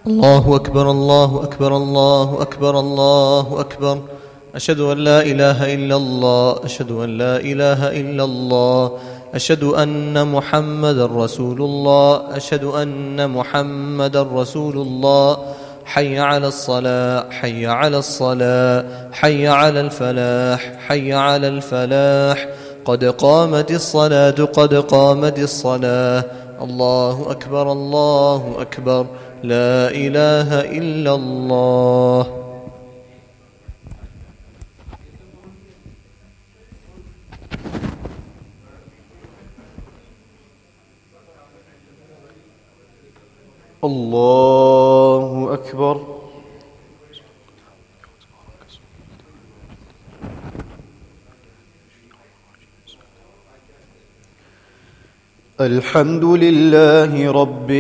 الله أكبر الله أكبر الله أكبر الله أكبر. أشهد أن لا إله إلا الله أشهد أن لا إله إلا الله. أشهد أن محمدا رسول الله أشهد أن محمدا رسول الله. حي على الصلاة حي على الصلاة حي على الفلاح حي على الفلاح. قد قامت الصلاة قد قامت الصلاة. الله أكبر الله أكبر. لا إله إلا الله. الله أكبر. الحمد لله رب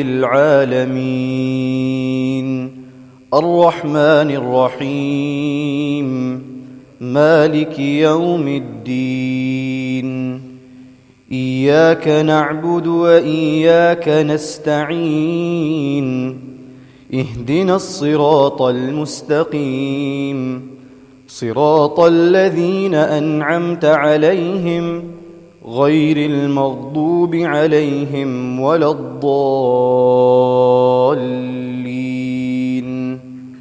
العالمين الرحمن الرحيم مالك يوم الدين. إياك نعبد وإياك نستعين. اهدنا الصراط المستقيم صراط الذين أنعمت عليهم غير المغضوب عليهم ولا الضالين.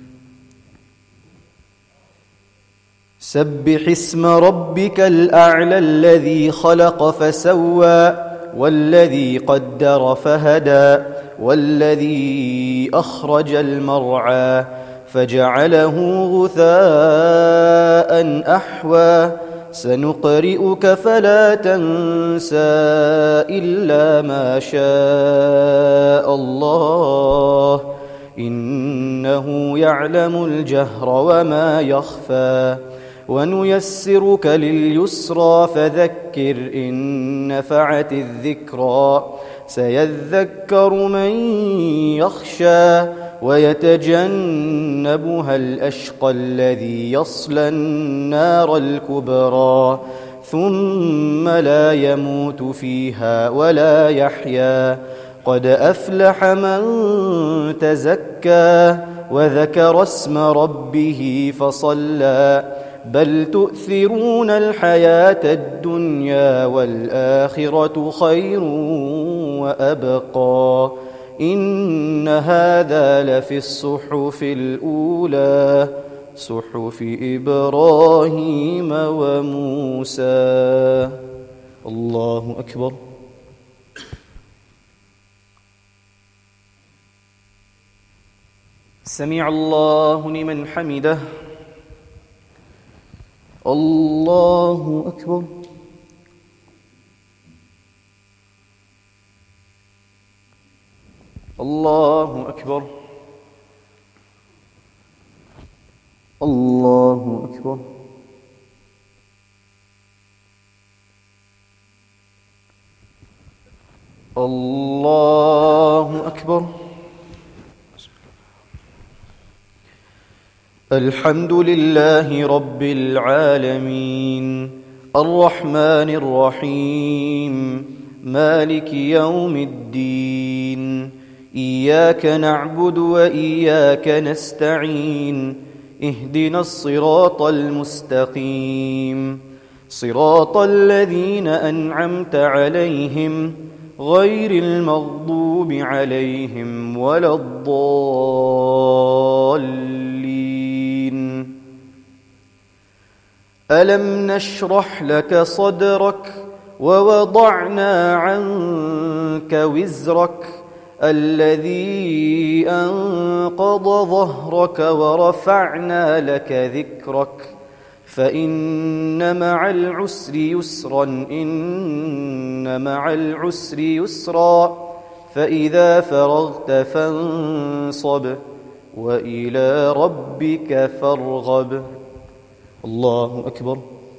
سبح اسم ربك الأعلى الذي خلق فسوى والذي قدر فهدى والذي أخرج المرعى فجعله غثاء أحوى. سنقرئك فلا تنسى إلا ما شاء الله إنه يعلم الجهر وما يخفى. ونيسرك لليسرى فذكر إن نفعت الذكرى. سيذكر من يخشى ويتجنبها الأشقى الذي يصلى النار الكبرى ثم لا يموت فيها ولا يحيا. قد أفلح من تزكى وذكر اسم ربه فصلى. بل تؤثرون الحياة الدنيا والآخرة خير وأبقى. إن هذا لفي الصحف الأولى صحف إبراهيم وموسى. الله أكبر. سمع الله لمن حمده. الله أكبر. الله أكبر. الله أكبر. الله أكبر. الحمد لله رب العالمين الرحمن الرحيم مالك يوم الدين. إياك نعبد وإياك نستعين. اهدنا الصراط المستقيم صراط الذين أنعمت عليهم غير المغضوب عليهم ولا الضالين. ألم نشرح لك صدرك ووضعنا عنك وزرك الذي أنقض ظهرك ورفعنا لك ذكرك. فإن مع العسر يسرا إن مع العسر يسرا. فإذا فرغت فانصب وإلى ربك فارغب. الله أكبر.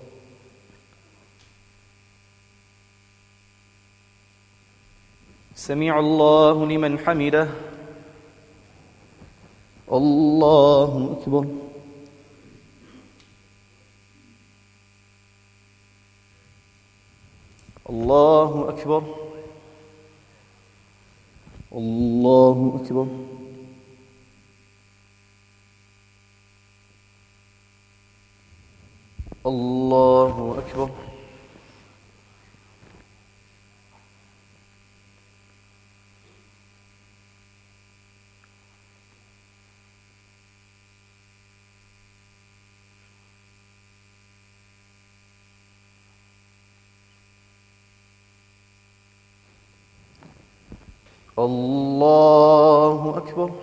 سمع الله لمن حمده. الله أكبر. الله أكبر. الله أكبر. أكبر. الله أكبر.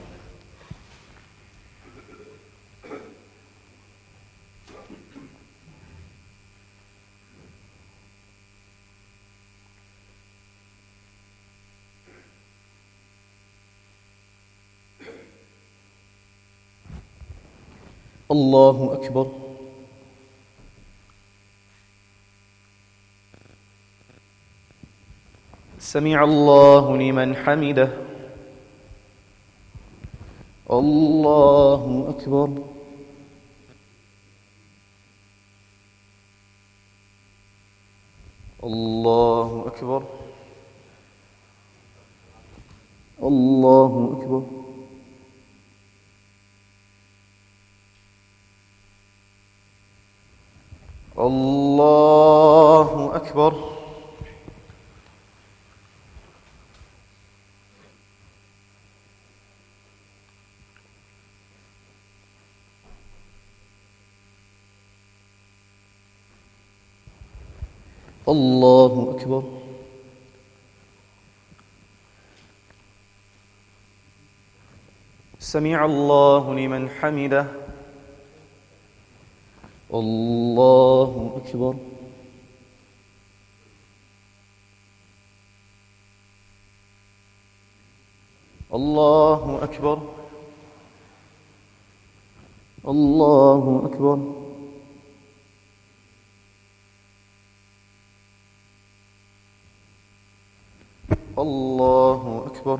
الله أكبر. سمع الله لمن حمده. الله أكبر. الله أكبر. الله أكبر. الله أكبر. الله أكبر. سمع الله لمن حمده. الله أكبر. الله أكبر. الله أكبر. الله أكبر.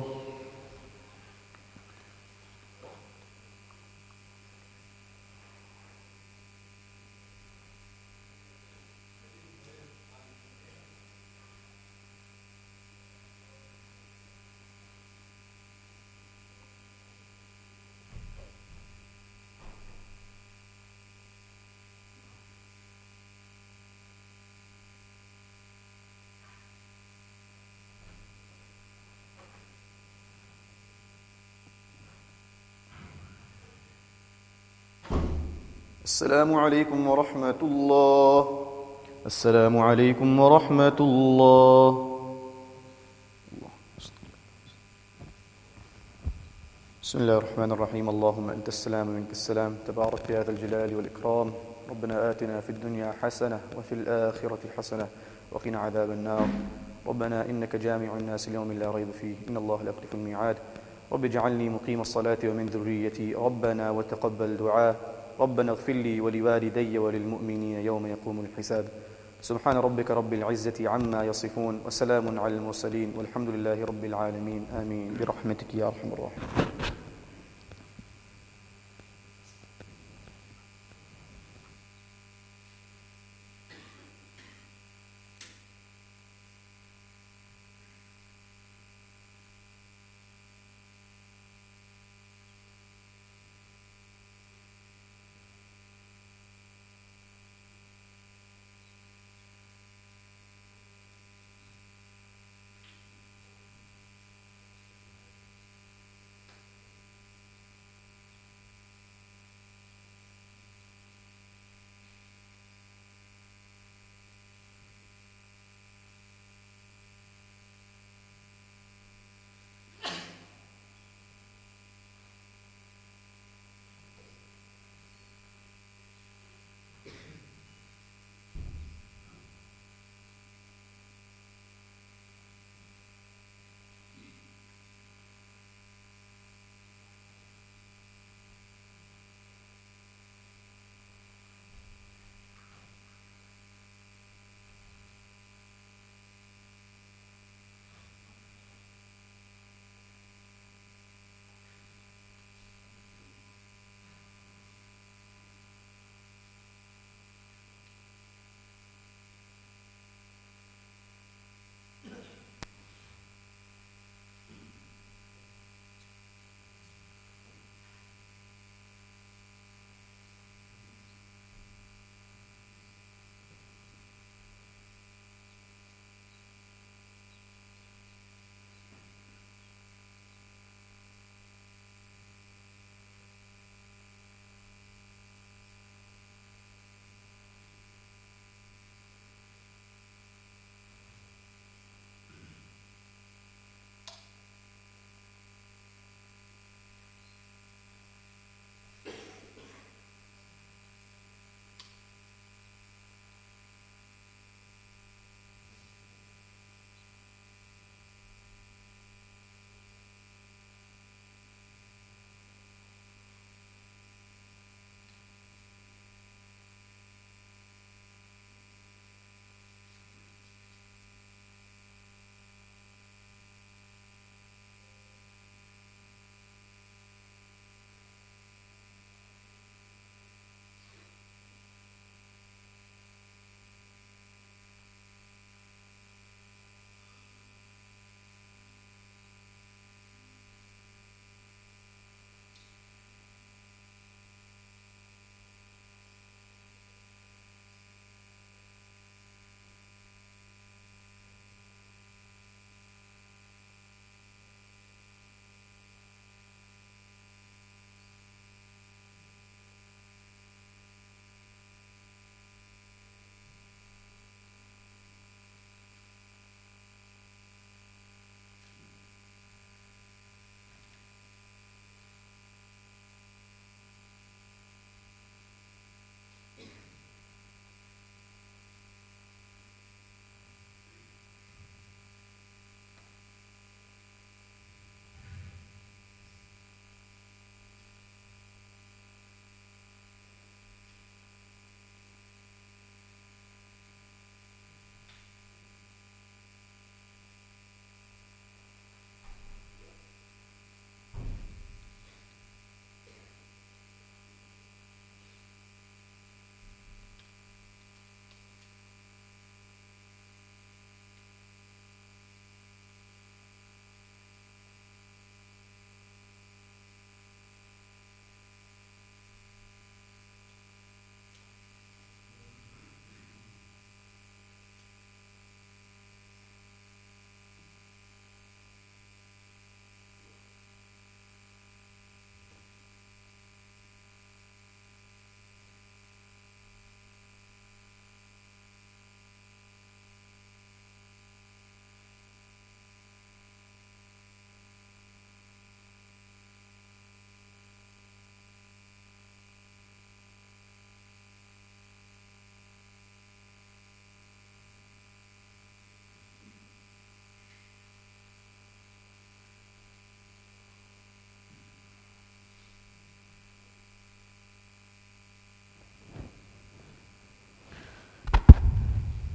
السلام عليكم ورحمة الله. السلام عليكم ورحمة الله. بسم الله الرحمن الرحيم. اللهم أنت السلام ومنك السلام، تبارك يا ذا الجلال والإكرام. ربنا آتنا في الدنيا حسنة وفي الآخرة حسنة وقنا عذاب النار. ربنا إنك جامع الناس ليوم لا ريب فيه، إن الله لا يخلف الميعاد. رب اجعلني مقيم الصلاة ومن ذريتي، ربنا وتقبل دعاء. ربنا اغفر لي ولوالدي وللمؤمنين يوم يقوم الحساب. سبحان ربك رب العزة عما يصفون، وسلام على المرسلين، والحمد لله رب العالمين. آمين برحمتك يا أرحم الراحمين.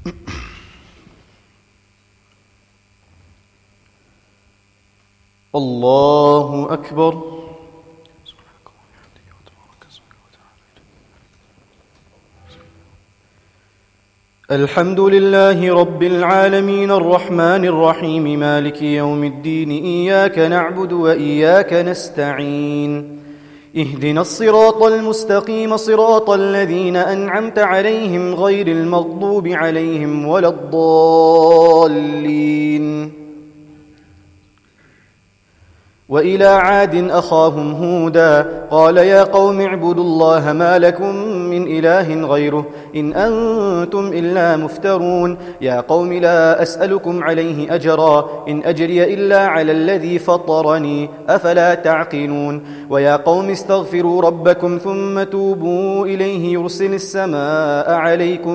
الله أكبر. الحمد لله رب العالمين الرحمن الرحيم مالك يوم الدين إياك نعبد وإياك نستعين اهدنا الصراط المستقيم صراط الذين أنعمت عليهم غير المغضوب عليهم ولا الضالين. وإلى عاد أخاهم هودا قال يا قوم اعبدوا الله ما لكم من إله غيره إن أنتم إلا مفترون. يا قوم لا أسألكم عليه أجرا إن أجري إلا على الذي فطرني أفلا تعقلون. ويا قوم استغفروا ربكم ثم توبوا إليه يرسل السماء عليكم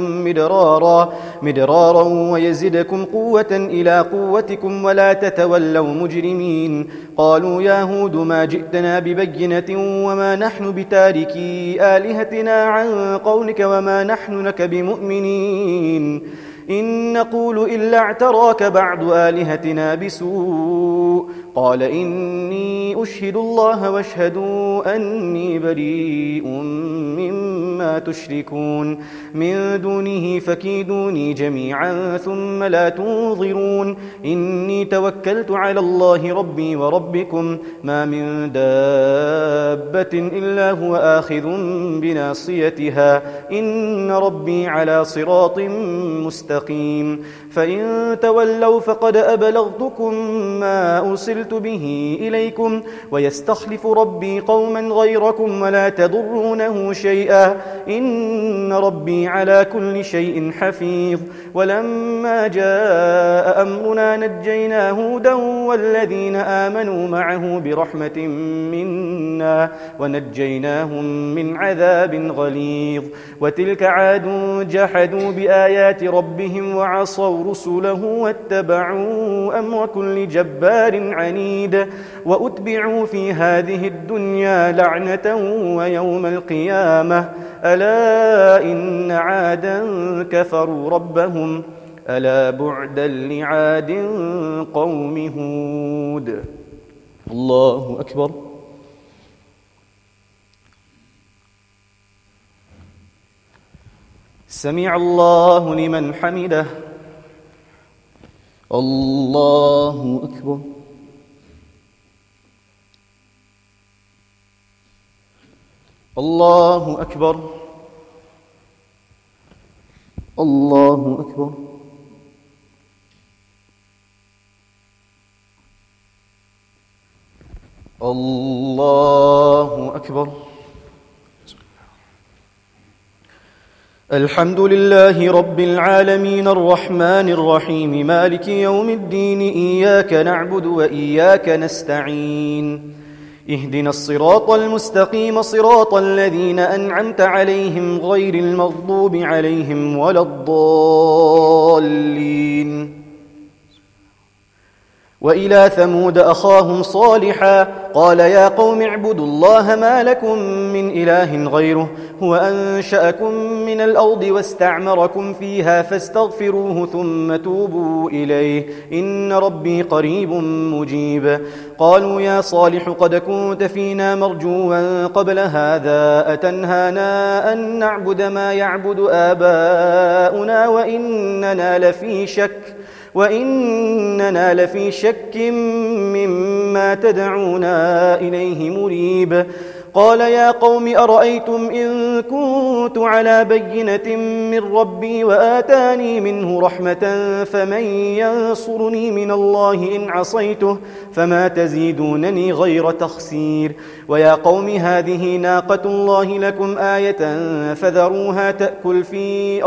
مدرارا ويزدكم قوة إلى قوتكم ولا تتولوا مجرمين. قالوا يا هود ما جئتنا ببينة وما نحن بتاركي آلهتنا عن قولك وما نحن لك بمؤمنين إن نقول إلا اعتراك بعض آلهتنا بسوء. قال إني أشهد الله واشهدوا أني بريء مما تشركون من دونه فكيدوني جميعا ثم لا تنظرون. إني توكلت على الله ربي وربكم ما من دابة إلا هو آخذ بناصيتها إن ربي على صراط مستقيم. فإن تولوا فقد أبلغتكم ما أرسلت به إليكم ويستخلف ربي قوما غيركم ولا تضرونه شيئا إن ربي على كل شيء حفيظ. ولما جاء أمرنا نجينا هودا والذين آمنوا معه برحمة منا ونجيناهم من عذاب غليظ. وتلك عاد جحدوا بآيات ربهم وعصوا رسله واتبعوا أمر كل جبار عنيد. وأتبعوا في هذه الدنيا لعنة ويوم القيامة ألا إن عادا كفروا ربهم ألا بعدا لعاد قوم هود. الله أكبر. سمع الله لمن حمده. الله أكبر. الله أكبر. الله أكبر. الله أكبر. الحمد لله رب العالمين الرحمن الرحيم مالك يوم الدين إياك نعبد وإياك نستعين اهدنا الصراط المستقيم صراط الذين أنعمت عليهم غير المغضوب عليهم ولا الضالين. وإلى ثمود أخاهم صالحا قال يا قوم اعبدوا الله ما لكم من إله غيره هو أنشأكم من الأرض واستعمركم فيها فاستغفروه ثم توبوا إليه إن ربي قريب مجيب. قالوا يا صالح قد كنت فينا مرجوا قبل هذا أتنهانا أن نعبد ما يعبد آباؤنا وإننا لفي شك مما تدعونا إليه مريب. قال يا قوم أرأيتم إن كنت على بينة من ربي وآتاني منه رحمة فمن ينصرني من الله إن عصيته فما تزيدونني غير تخسير. ويا قوم هذه ناقة الله لكم آية فذروها تأكل في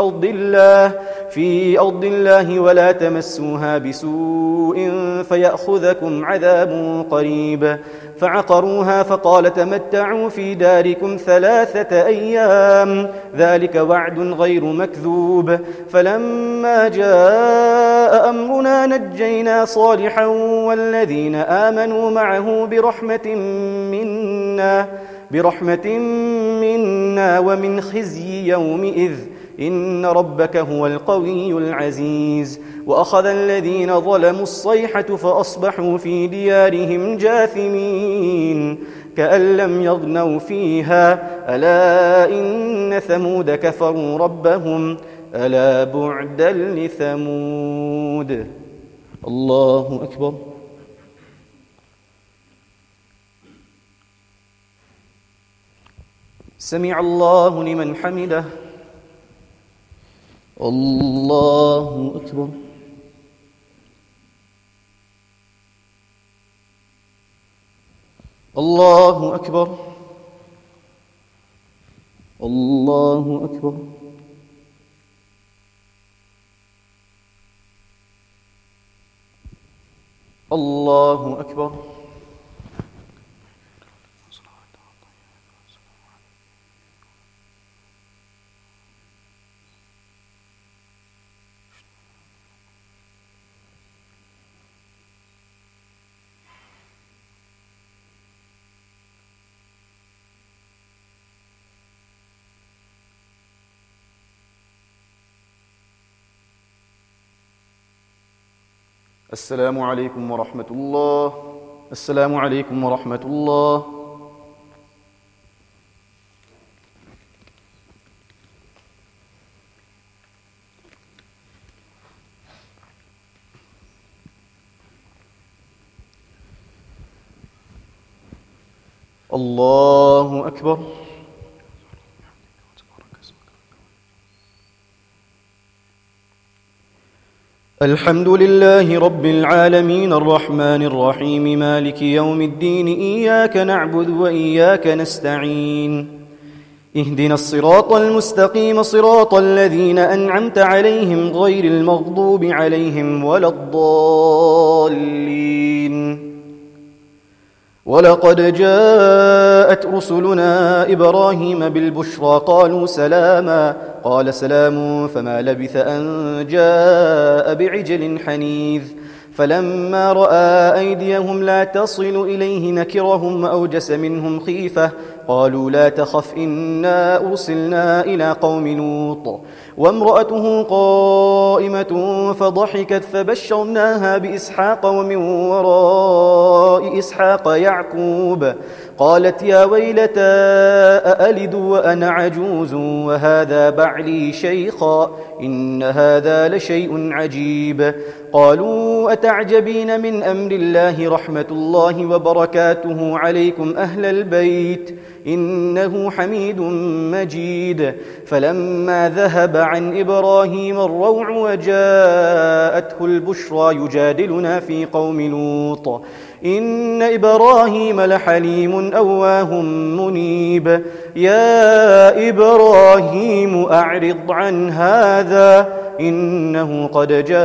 أرض الله ولا تمسوها بسوء فيأخذكم عذاب قريب. فعقروها فقال تمتعوا في داركم 3 أيام ذلك وعد غير مكذوب. فلما جاء أمرنا نجينا صالحا والذين آمنوا معه برحمة منا ومن خزي يومئذ إن ربك هو القوي العزيز. وأخذ الذين ظلموا الصيحة فأصبحوا في ديارهم جاثمين كأن لم يغنوا فيها ألا إن ثمود كفروا ربهم ألا بعدا لثمود. الله أكبر. سمع الله لمن حمده. الله أكبر. الله أكبر. الله أكبر. الله أكبر. السلام عليكم ورحمة الله. السلام عليكم ورحمة الله. الله أكبر. الحمد لله رب العالمين الرحمن الرحيم مالك يوم الدين إياك نعبد وإياك نستعين اهدنا الصراط المستقيم صراط الذين أنعمت عليهم غير المغضوب عليهم ولا الضالين. ولقد جاءت رسلنا إبراهيم بالبشرى قالوا سلاما قال سلام فما لبث أن جاء بعجل حنيذ فلما رأى أيديهم لا تصل إليه نكرهم وأوجس منهم خيفة قالوا لا تخف إنا أرسلنا إلى قوم لوط وامرأته قائمة فضحكت فبشرناها بإسحاق ومن وراء إسحاق يعقوب قالت يا ويلتى أألد وأنا عجوز وهذا بعلي شيخا إن هذا لشيء عجيب قالوا أتعجبين من أمر الله رحمة الله وبركاته عليكم أهل البيت إنه حميد مجيد فلما ذهب عن إبراهيم الروع وجاءته البشرى يجادلنا في قوم لوط إن إبراهيم لحليم أواه منيب يا إبراهيم أعرض عن هذا إنه قد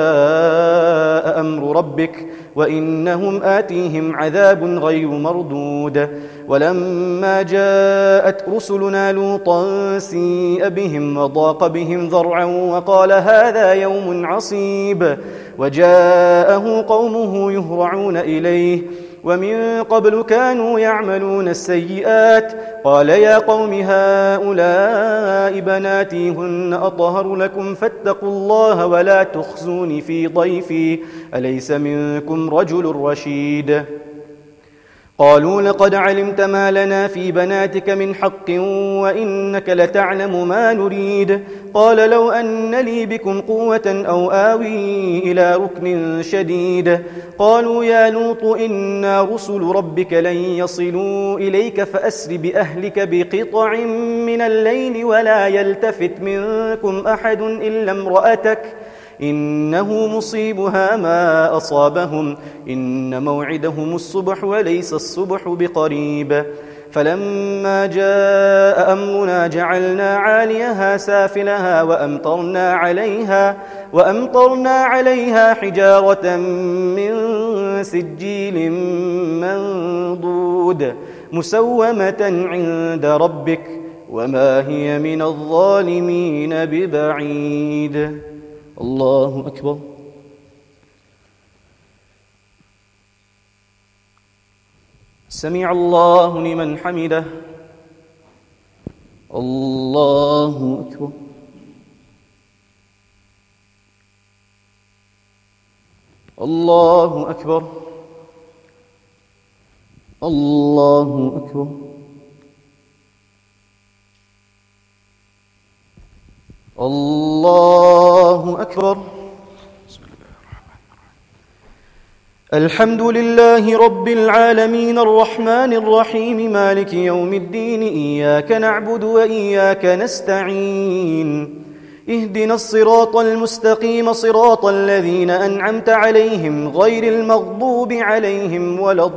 جاء أمر ربك وإنهم آتيهم عذاب غير مردود ولما جاءت رسلنا لوطا سيء بهم وضاق بهم ذرعا وقال هذا يوم عصيب وجاءه قومه يهرعون إليه ومن قبل كانوا يعملون السيئات قال يا قوم هؤلاء بناتي هن أطهر لكم فاتقوا الله ولا تخزوني في ضيفي أليس منكم رجل رشيد قالوا لقد علمت ما لنا في بناتك من حق وإنك لتعلم ما نريد قال لو أن لي بكم قوة أو آوي إلى ركن شديد قالوا يا لوط إنا رسل ربك لن يصلوا إليك فأسر بأهلك بقطع من الليل ولا يلتفت منكم أحد إلا امرأتك إنه مصيبها ما أصابهم إن موعدهم الصبح وليس الصبح بقريب فلما جاء أمرنا جعلنا عاليها سافلها وأمطرنا عليها حجارة من سجيل منضود مسومة عند ربك وما هي من الظالمين ببعيد الله أكبر سمع الله لمن حمده الله أكبر الله أكبر الله أكبر. الله أكبر. الحمد لله رب العالمين الرحمن الرحيم مالك يوم الدين إياك نعبد وإياك نستعين اهدنا الصراط المستقيم صراط الذين أنعمت عليهم غير المغضوب عليهم ولا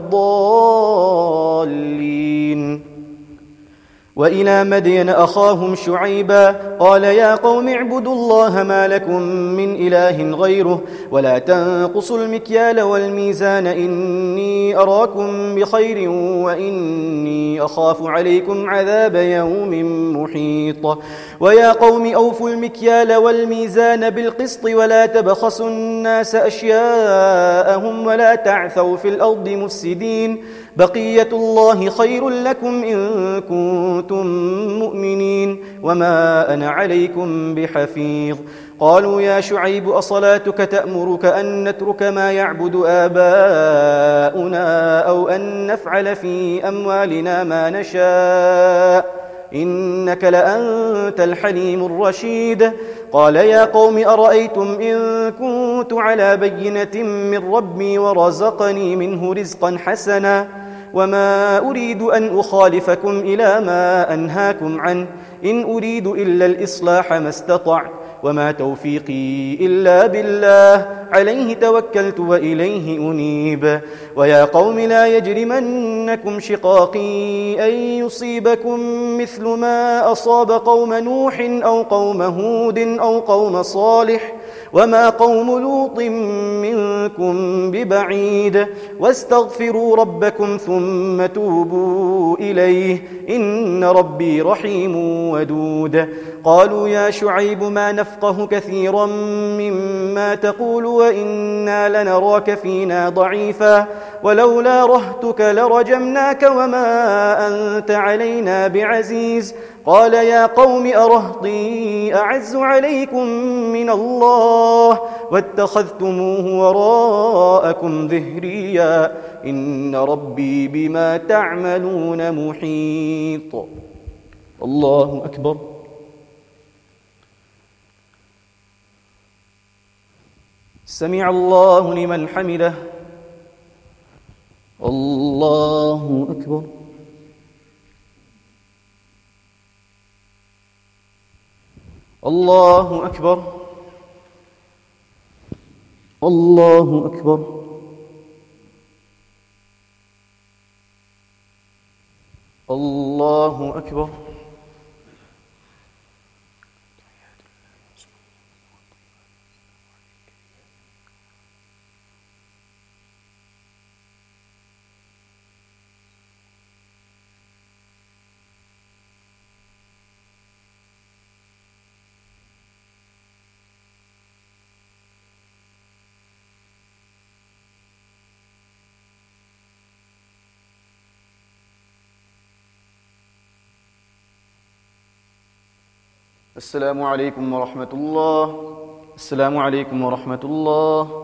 الضالين. وإلى مدين أخاهم شعيبا قال يا قوم اعبدوا الله ما لكم من إله غيره ولا تنقصوا المكيال والميزان إني أراكم بخير وإني أخاف عليكم عذاب يوم محيط. ويا قوم أوفوا المكيال والميزان بالقسط ولا تبخسوا الناس أشياءهم ولا تعثوا في الأرض مفسدين بقية الله خير لكم إن كنتم مؤمنين وما أنا عليكم بحفيظ. قالوا يا شعيب أصلاتك تأمرك أن نترك ما يعبد آباؤنا أو أن نفعل في أموالنا ما نشاء إنك لأنت الحليم الرشيد. قال يا قوم أرأيتم إن كنت على بينة من ربي ورزقني منه رزقا حسنا وما أريد أن أخالفكم إلى ما أنهاكم عنه إن أريد إلا الإصلاح ما استطعت وما توفيقي إلا بالله عليه توكلت وإليه أنيب. ويا قوم لا يجرمنكم شقاقي أن يصيبكم مثل ما أصاب قوم نوح أو قوم هود أو قوم صالح وما قوم لوط منكم ببعيد واستغفروا ربكم ثم توبوا إليه إن ربي رحيم ودود. قالوا يا شعيب ما نفقه كثيرا مما تقول وإنا لنراك فينا ضعيفا ولولا رهتك لرجمناك وما أنت علينا بعزيز. قال يا قوم أرهطي أعز عليكم من الله واتخذتموه وراءكم ذهريا إن ربي بما تعملون محيط. الله أكبر. سمع الله لمن حمده. الله أكبر. الله أكبر. الله أكبر. الله أكبر. السلام عليكم ورحمة الله. السلام عليكم ورحمة الله.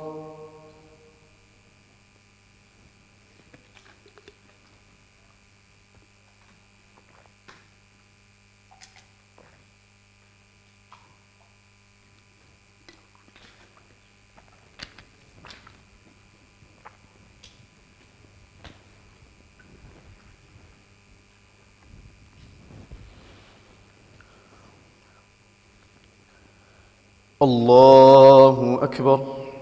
الله أكبر.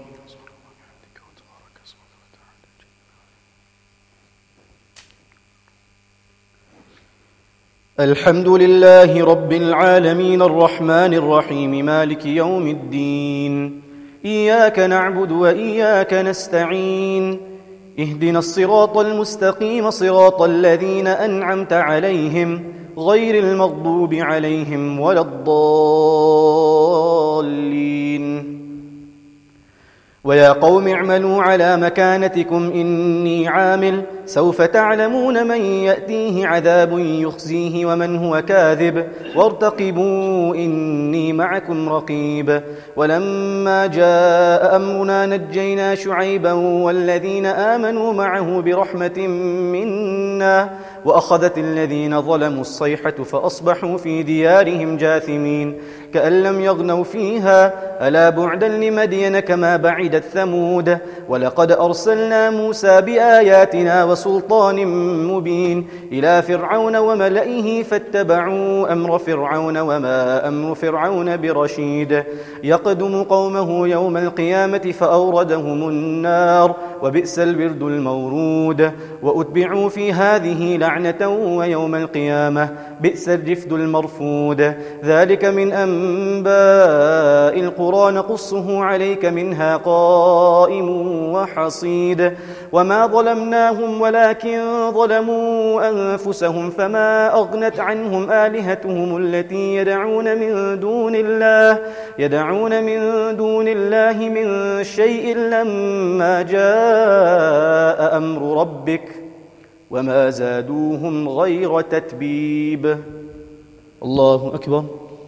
الحمد لله رب العالمين الرحمن الرحيم مالك يوم الدين إياك نعبد وإياك نستعين اهدنا الصراط المستقيم صراط الذين أنعمت عليهم غير المغضوب عليهم ولا الضالين. ويا قوم اعملوا على مكانتكم إني عامل سوف تعلمون من يأتيه عذاب يخزيه ومن هو كاذب وارتقبوا إني معكم رقيب. ولما جاء أمرنا نجينا شعيبا والذين آمنوا معه برحمة منا وأخذت الذين ظلموا الصيحة فأصبحوا في ديارهم جاثمين كأن لم يغنوا فيها ألا بعدا لمدين كما بعدت ثمود. ولقد أرسلنا موسى بآياتنا وسلطان مبين إلى فرعون وملئه فاتبعوا أمر فرعون وما أمر فرعون برشيد يقدم قومه يوم القيامة فأوردهم النار وبئس الورد المورود. وأتبعوا في هذه لعنة ويوم القيامة بئس الرفد المرفود. ذلك من أنباء القرى نقصه عليك منها قائم وحصيد. وما ظلمناهم ولكن ظلموا أنفسهم فما أغنت عنهم آلهتهم التي يدعون من دون الله من شيء لما جاء أمر ربك وما زادوهم غير تتبيب. الله أكبر.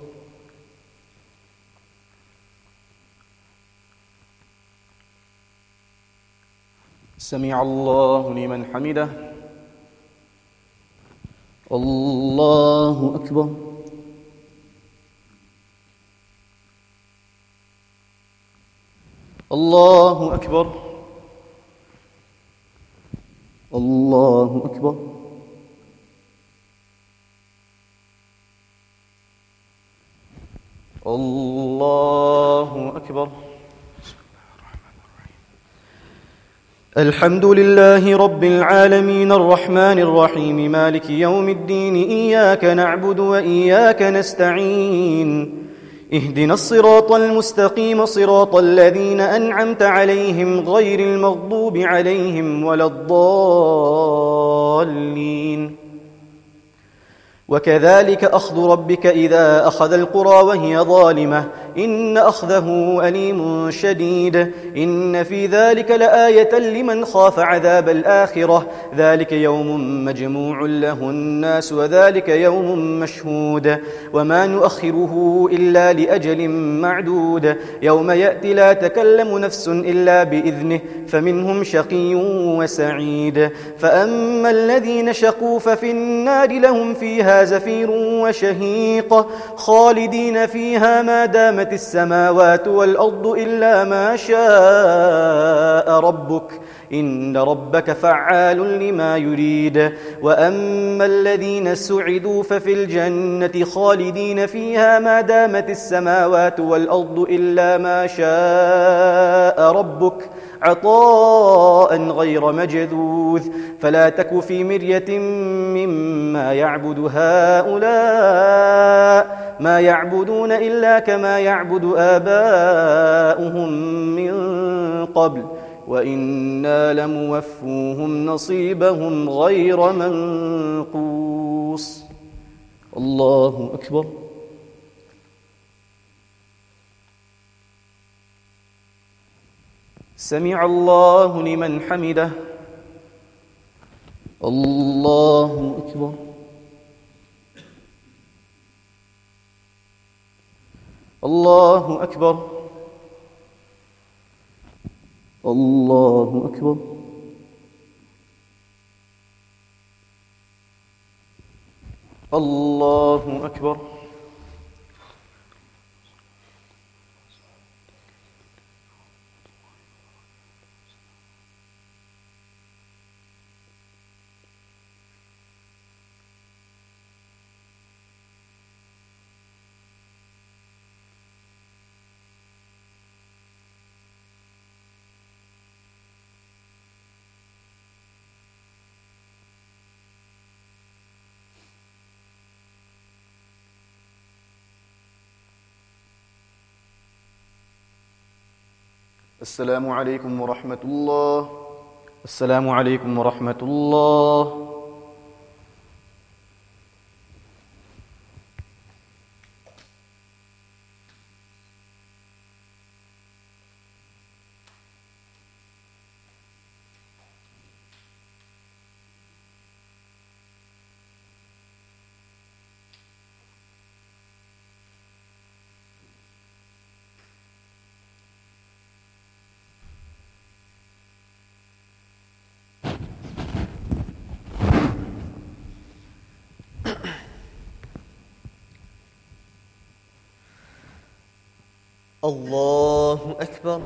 سمع الله لمن حمده. الله أكبر. الله أكبر. الله أكبر. الله أكبر. الحمد لله رب العالمين الرحمن الرحيم مالك يوم الدين إياك نعبد وإياك نستعين اهدنا الصراط المستقيم صراط الذين أنعمت عليهم غير المغضوب عليهم ولا الضالين. وكذلك أخذ ربك إذا أخذ القرى وهي ظالمة إن أخذه أليم شديد. إن في ذلك لآية لمن خاف عذاب الآخرة ذلك يوم مجموع له الناس وذلك يوم مشهود. وما نؤخره إلا لأجل معدود يوم يأتي لا تكلم نفس إلا بإذنه فمنهم شقي وسعيد. فأما الذين شقوا ففي النار لهم فيها زفير وشهيق خالدين فيها ما دامت السماوات والأرض إلا ما شاء ربك إن ربك فعال لما يريد. وأما الذين سعدوا ففي الجنة خالدين فيها ما دامت السماوات والأرض إلا ما شاء ربك عطاء غير مجذوذ. فلا تك في مرية مما يعبد هؤلاء ما يعبدون إلا كما يعبد آباؤهم من قبل وإنا لموفوهم نصيبهم غير منقوص. الله أكبر. سمع الله لمن حمده. الله أكبر. الله أكبر. الله أكبر. الله أكبر. السلام عليكم ورحمة الله. السلام عليكم ورحمة الله. الله أكبر.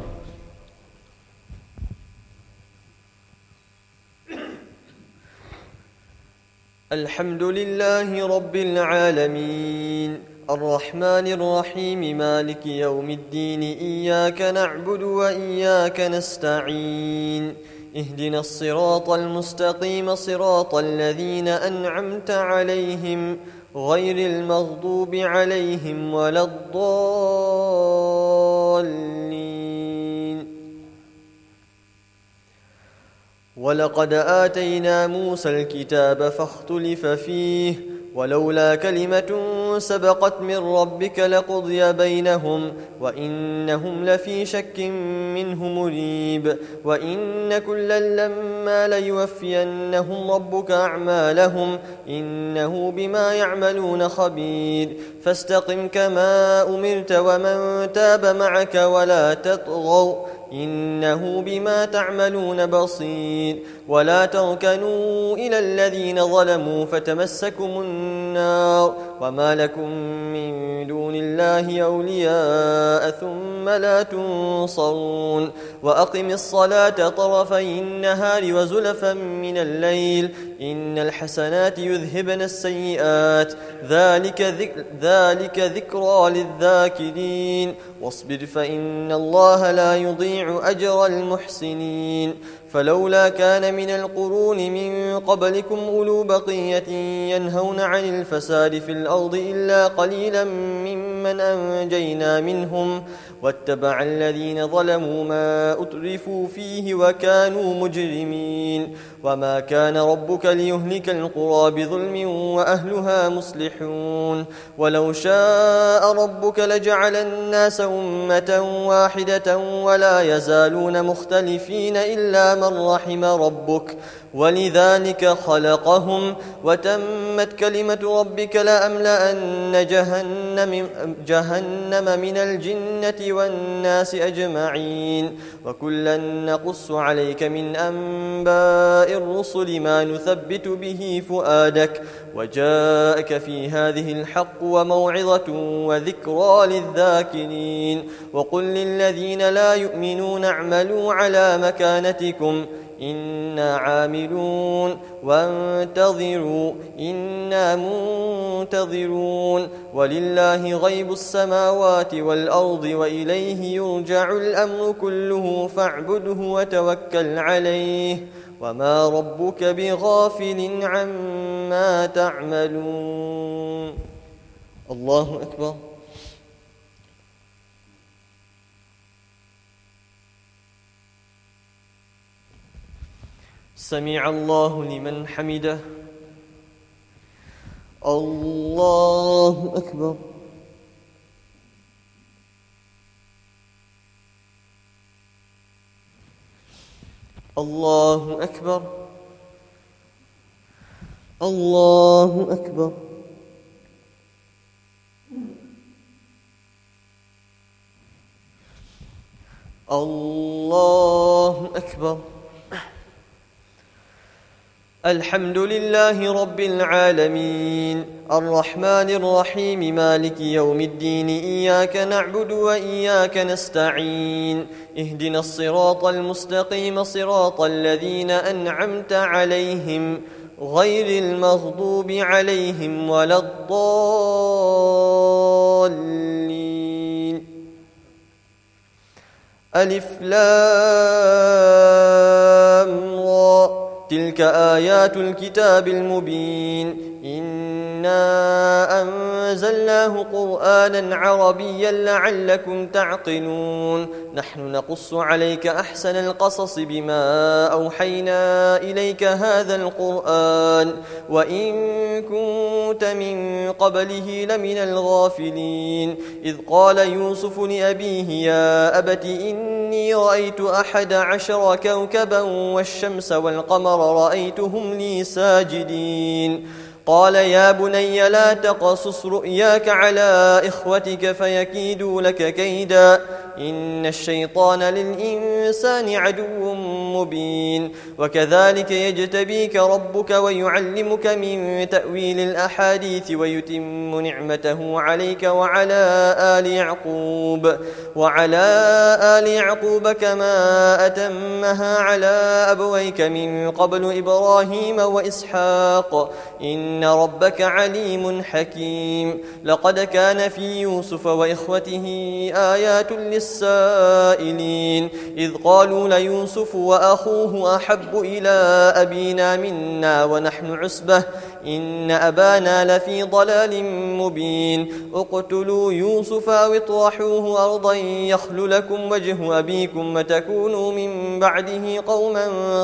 الحمد لله رب العالمين الرحمن الرحيم مالك يوم الدين إياك نعبد وإياك نستعين اهدنا الصراط المستقيم صراط الذين أنعمت عليهم غير المغضوب عليهم ولا الضالين. ولقد آتينا موسى الكتاب فاختلف فيه ولولا كلمة سبقت من ربك لقضي بينهم وإنهم لفي شك منه مريب. وإن كلا لما ليوفينهم ربك أعمالهم إنه بما يعملون خبير. فاستقم كما أمرت ومن تاب معك ولا تطغوا إنه بما تعملون بصير. ولا تركنوا إلى الذين ظلموا فتمسكم النار وما لكم من دون الله أولياء ثم لا تنصرون. وأقم الصلاة طرفي النهار وزلفا من الليل إن الحسنات يذهبن السيئات ذلك ذكرى للذاكرين. واصبر فإن الله لا يضيع أجر المحسنين. فلولا كان من القرون من قبلكم أولو بقية ينهون عن الفساد في الأرض إلا قليلا ممن أنجينا منهم واتبع الذين ظلموا ما أترفوا فيه وكانوا مجرمين. وما كان ربك ليهلك القرى بظلم وأهلها مصلحون. ولو شاء ربك لجعل الناس أمة واحدة ولا يزالون مختلفين إلا من رحم ربك ولذلك خلقهم وتمت كلمة ربك لأملأن جهنم من الجنة والناس أجمعين. وكلا نقص عليك من أنباء الرسل ما نثبت به فؤادك وجاءك في هذه الحق وموعظة وذكرى للذاكرين. وقل للذين لا يؤمنون اعملوا على مكانتكم إنا عاملون وانتظروا إنا منتظرون. ولله غيب السماوات والأرض وإليه يرجع الأمر كله فاعبده وتوكل عليه وما ربك بغافل عما تعملون. الله أكبر. سمع الله لمن حمده. الله أكبر. الله أكبر. الله أكبر. الله أكبر. الحمد لله رب العالمين الرحمن الرحيم مالك يوم الدين إياك نعبد وإياك نستعين اهدنا الصراط المستقيم صراط الذين أنعمت عليهم غير المغضوب عليهم ولا الضالين. ألف لام را تلك آيات الكتاب المبين إنا أنزلناه قرآنا عربيا لعلكم تعقلون. نحن نقص عليك أحسن القصص بما أوحينا إليك هذا القرآن وإن كنت من قبله لمن الغافلين. إذ قال يوسف لأبيه يا أبت إني رأيت 11 كوكبا والشمس والقمر رأيتهم لي ساجدين. قال يا بني لا تقصص رؤياك على إخوتك فيكيدوا لك كيدا إن الشيطان للإنسان عدو مبين وكذلك يجتبيك ربك ويعلمك من تأويل الأحاديث ويتم نعمته عليك وعلى آل يعقوب كما أتمها على أبويك من قبل إبراهيم وإسحاق إن ربك عليم حكيم لقد كان في يوسف وإخوته آيات للسائلين إذ قالوا ليوسف وأخوه أحب إلى أبينا منا ونحن عصبة إن أبانا لفي ضلال مبين اقتلوا يوسف أو اطرحوه أرضا يخل لكم وجه أبيكم وتكونوا من بعده قوما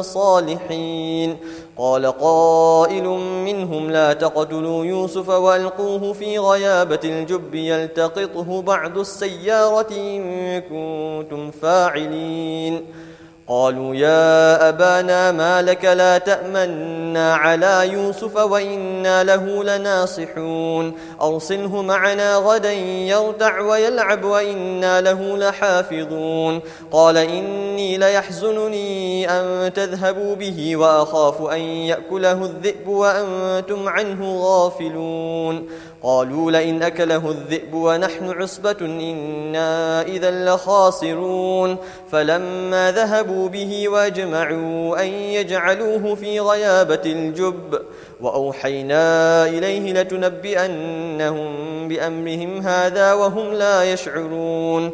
صالحين قال قائل منهم لا تقتلوا يوسف وألقوه في غيابة الجب يلتقطه بعض السيارة إن كنتم فاعلين قالوا يا أبانا ما لك لا تأمنا على يوسف وإنا له لناصحون أرسله معنا غدا يرتع ويلعب وإنا له لحافظون قال إني ليحزنني أن تذهبوا به وأخاف أن يأكله الذئب وأنتم عنه غافلون قالوا لئن أكله الذئب ونحن عصبة إنا إذا لخاسرون فلما ذهبوا به واجمعوا أن يجعلوه في غيابة الجب وأوحينا إليه لتنبئنهم بأمرهم هذا وهم لا يشعرون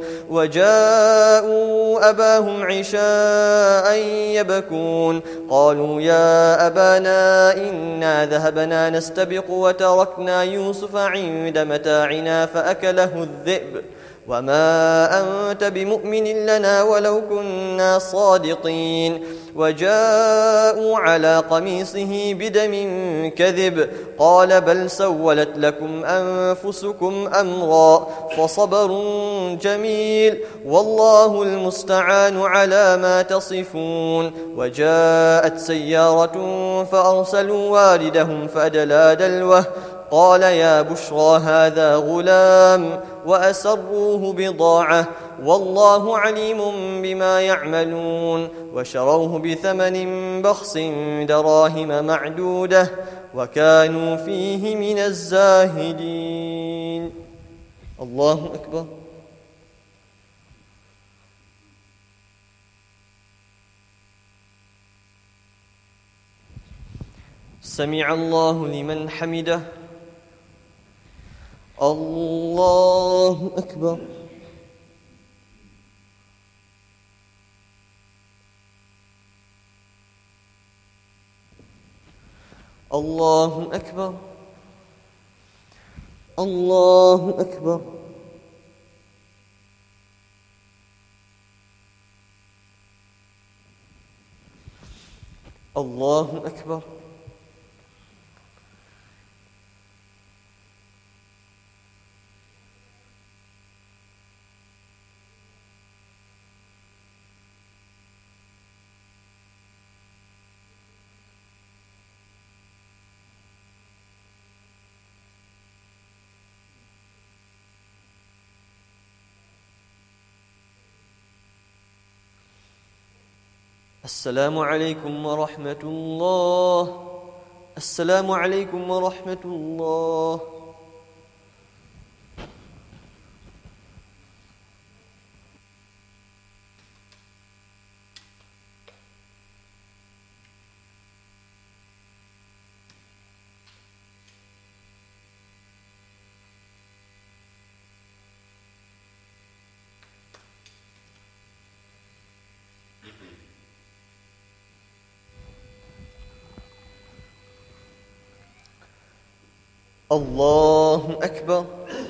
وجاءوا أباهم عشاء يبكون قالوا يا أبانا إنا ذهبنا نستبق وتركنا يوسف عند متاعنا فأكله الذئب وما أنت بمؤمن لنا ولو كنا صادقين وجاءوا على قميصه بدم كذب قال بل سولت لكم أنفسكم أمرا فصبر جميل والله المستعان على ما تصفون وجاءت سيارة فأرسلوا والدهم فأدلى دلوه قال يا بشرى هذا غلام وأسروه بضاعة والله عليم بما يعملون وشروه بثمن بخس دراهم معدودة وكانوا فيه من الزاهدين. الله أكبر. سمع الله لمن حمده. الله أكبر. الله أكبر. الله أكبر. الله أكبر. السلام عليكم ورحمة الله. السلام عليكم ورحمة الله. الله أكبر.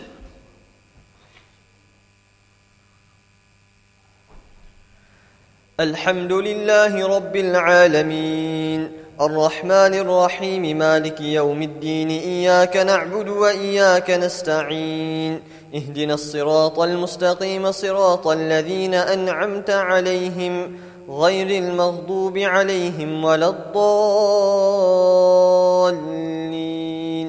الحمد لله رب العالمين الرحمن الرحيم مالك يوم الدين إياك نعبد وإياك نستعين اهدنا الصراط المستقيم صراط الذين أنعمت عليهم غير المغضوب عليهم ولا الضالين.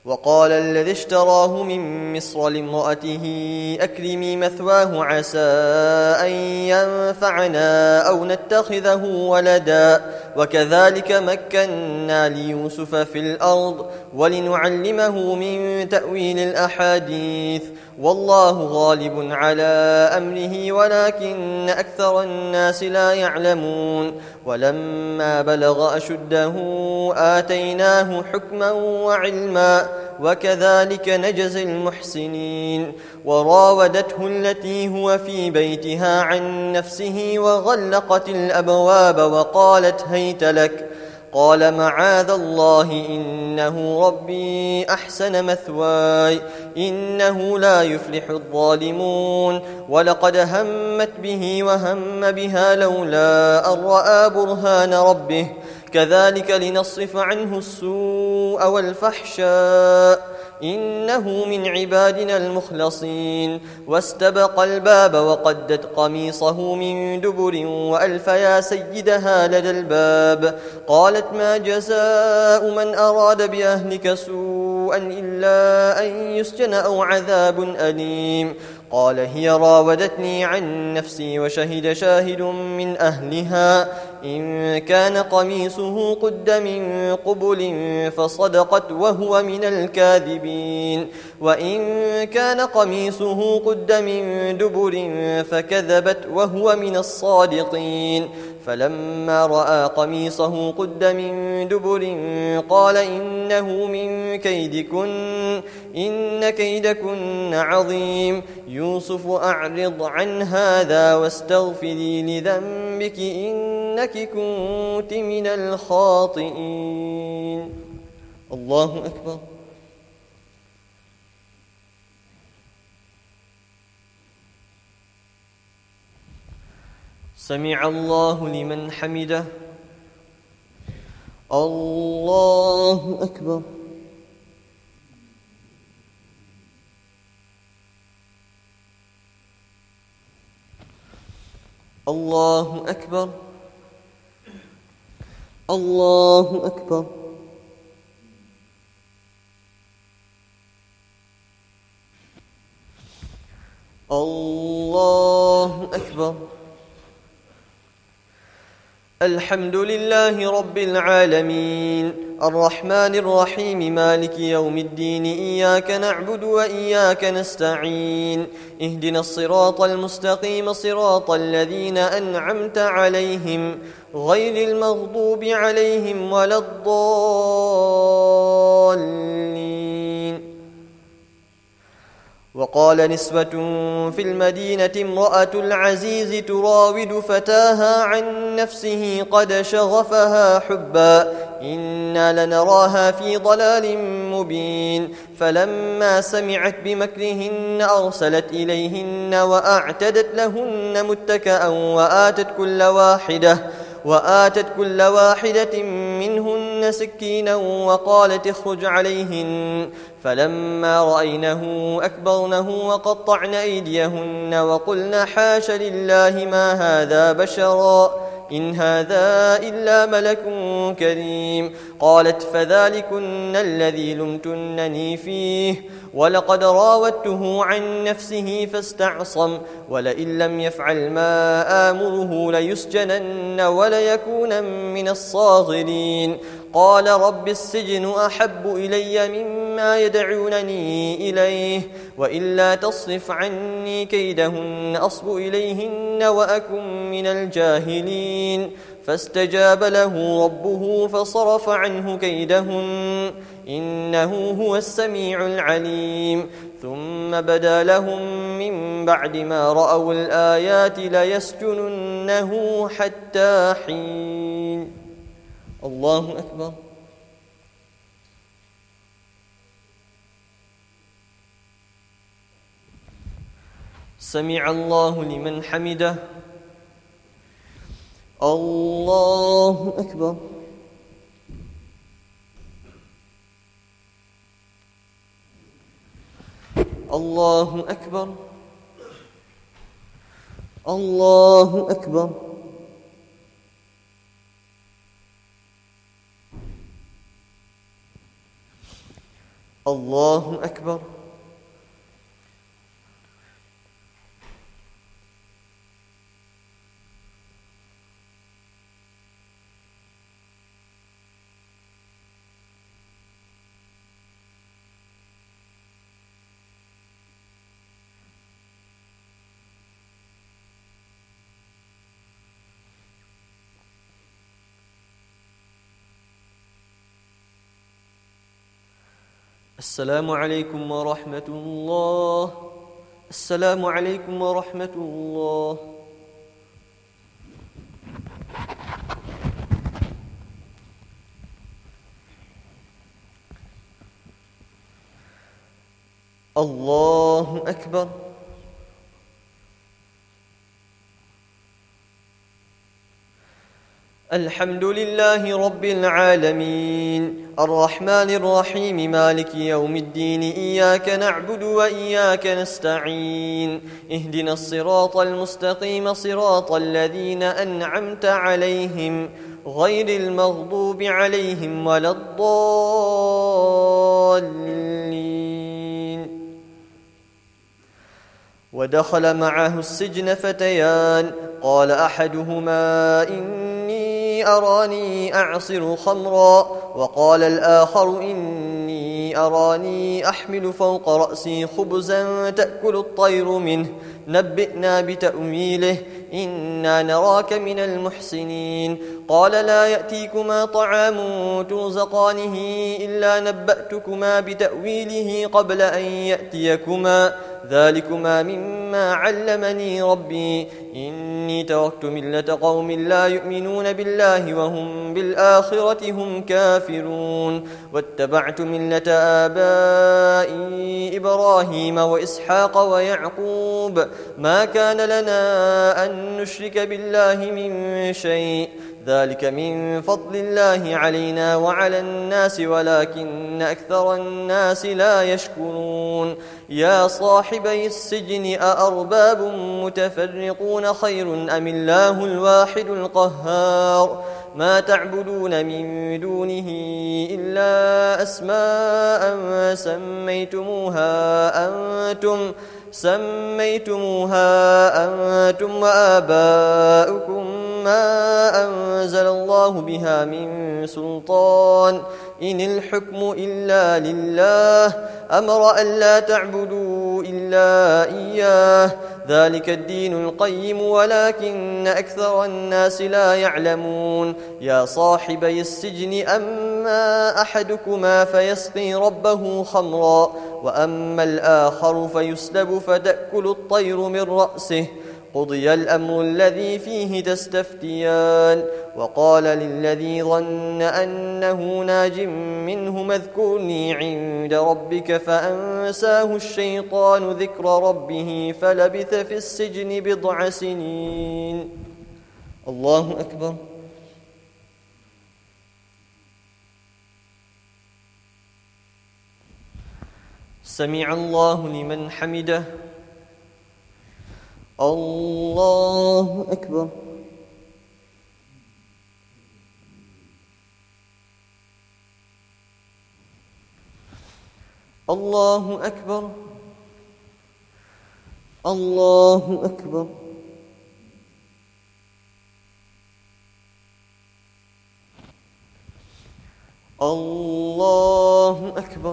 وقال الذي اشتراه من مصر لامرأته أكرمي مثواه عسى أن ينفعنا أو نتخذه ولدا وكذلك مكنا ليوسف في الأرض ولنعلمه من تأويل الأحاديث والله غالب على أمره ولكن أكثر الناس لا يعلمون ولما بلغ أشده آتيناه حكما وعلما وكذلك نجزي المحسنين وراودته التي هو في بيتها عن نفسه وغلقت الأبواب وقالت هيت لك قال معاذ الله إنه ربي أحسن مثواي إنه لا يفلح الظالمون ولقد همت به وهم بها لولا أن رأى برهان ربه كذلك لنصرف عنه السوء والفحشاء إنه من عبادنا المخلصين واستبق الباب وقدت قميصه من دبر وألف يا سيدها لدى الباب قالت ما جزاء من أراد بأهلك سوءا إلا أن يسجن أو عذاب أليم قال هي راودتني عن نفسي وشهد شاهد من أهلها إن كان قميصه قد من قبل فصدقت وهو من الكاذبين وإن كان قميصه قد من دبر فكذبت وهو من الصادقين فلما رأى قميصه قد من دبر قال إنه من كيدكن إن كيدكن عظيم يوسف أعرض عن هذا واستغفري لذنبك إنك كنت من الخاطئين الله أكبر سمع الله لمن حمده الله أكبر الله أكبر الله أكبر الله أكبر الحمد لله رب العالمين الرحمن الرحيم مالك يوم الدين إياك نعبد وإياك نستعين اهدنا الصراط المستقيم صراط الذين أنعمت عليهم غير المغضوب عليهم ولا الضالين وقال نسوة في المدينة امرأة العزيز تراود فتاها عن نفسه قد شغفها حبا إنا لنراها في ضلال مبين فلما سمعت بمكرهن أرسلت إليهن وأعتدت لهن متكأ وآتت كل واحدة منهن سكينا وقالت اخرج عليهن فلما رأينه أكبرنه وقطعن أيديهن وقلن حاش لله ما هذا بشرا إن هذا إلا ملك كريم قالت فذلكن الذي لمتنني فيه ولقد راودته عن نفسه فاستعصم ولئن لم يفعل ما آمره ليسجنن وليكون من الصاغرين قال رب السجن أحب إلي مما يدعونني إليه وإلا تصرف عني كيدهن أصب إليهن وأكن من الجاهلين فاستجاب له ربه فصرف عنه كيدهن إنه هو السميع العليم ثم بدا لهم من بعد ما رأوا الآيات ليسجننه حتى حين الله أكبر سمع الله لمن حمده الله أكبر الله أكبر الله أكبر الله أكبر. السلام عليكم ورحمة الله. السلام عليكم ورحمة الله. الله أكبر. الحمد لله رب العالمين الرحمن الرحيم مالك يوم الدين إياك نعبد وإياك نستعين اهدنا الصراط المستقيم صراط الذين أنعمت عليهم غير المغضوب عليهم ولا الضالين. ودخل معه السجن فتيان قال أحدهما إني أراني أعصر خمرا وقال الآخر إني أراني أحمل فوق رأسي خبزا تأكل الطير منه نبئنا بتأويله إنا نراك من المحسنين. قال لا يأتيكما طعام ترزقانه إلا نبأتكما بتأويله قبل أن يأتيكما ذلكما مما علمني ربي إني تركت ملة قوم لا يؤمنون بالله وهم بالآخرة هم كافرون واتبعت ملة آبائي إبراهيم وإسحاق ويعقوب ما كان لنا أن نشرك بالله من شيء ذلك من فضل الله علينا وعلى الناس ولكن أكثر الناس لا يشكرون. يا صاحبي السجن أأرباب متفرقون خير أم الله الواحد القهار ما تعبدون من دونه إلا أسماء سميتموها أنتم وآباؤكم ما أنزل الله بها من سلطان إن الحكم إلا لله أمر ألا تعبدوا إلا إياه ذلك الدين القيم ولكن أكثر الناس لا يعلمون. يا صاحبي السجن أما أحدكما فيسقي ربه خمرا وأما الآخر فيسلب فتأكل الطير من رأسه قضي الأمر الذي فيه تستفتيان. وقال للذي ظن أنه ناج منه اذكرني عند ربك فأنساه الشيطان ذكر ربه فلبث في السجن بضع سنين. الله أكبر. سمع الله لمن حمده. الله أكبر. الله أكبر. الله أكبر. الله أكبر.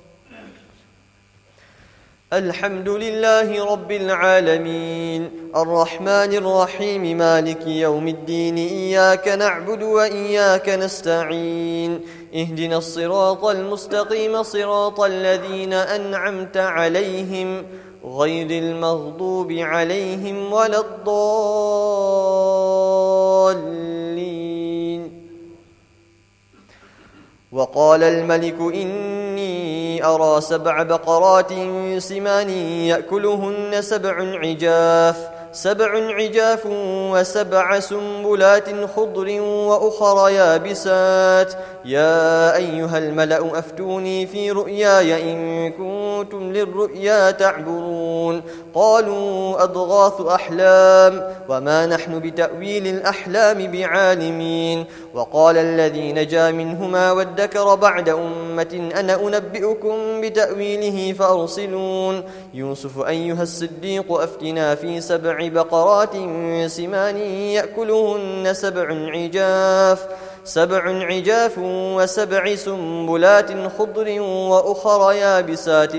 الحمد لله رب العالمين الرحمن الرحيم مالك يوم الدين إياك نعبد وإياك نستعين اهدنا الصراط المستقيم صراط الذين أنعمت عليهم غير المغضوب عليهم ولا الضالين. وقال الملك إني أرى 7 بقرات سمان يأكلهن 7 عجاف 7 عجاف و7 سنبلات خضر وأخر يابسات يا أيها الملأ أفتوني في رؤياي إن كنتم للرؤيا تعبرون قالوا أضغاث أحلام وما نحن بتأويل الأحلام بعالمين وقال الذي نجا منهما وادكر بعد أمة أنا أنبئكم بتأويله فأرسلون يوسف أيها الصديق أفتنا في 7 بقرات سمان يأكلهن 7 عجاف و7 سنبلات خضر وأخر يابسات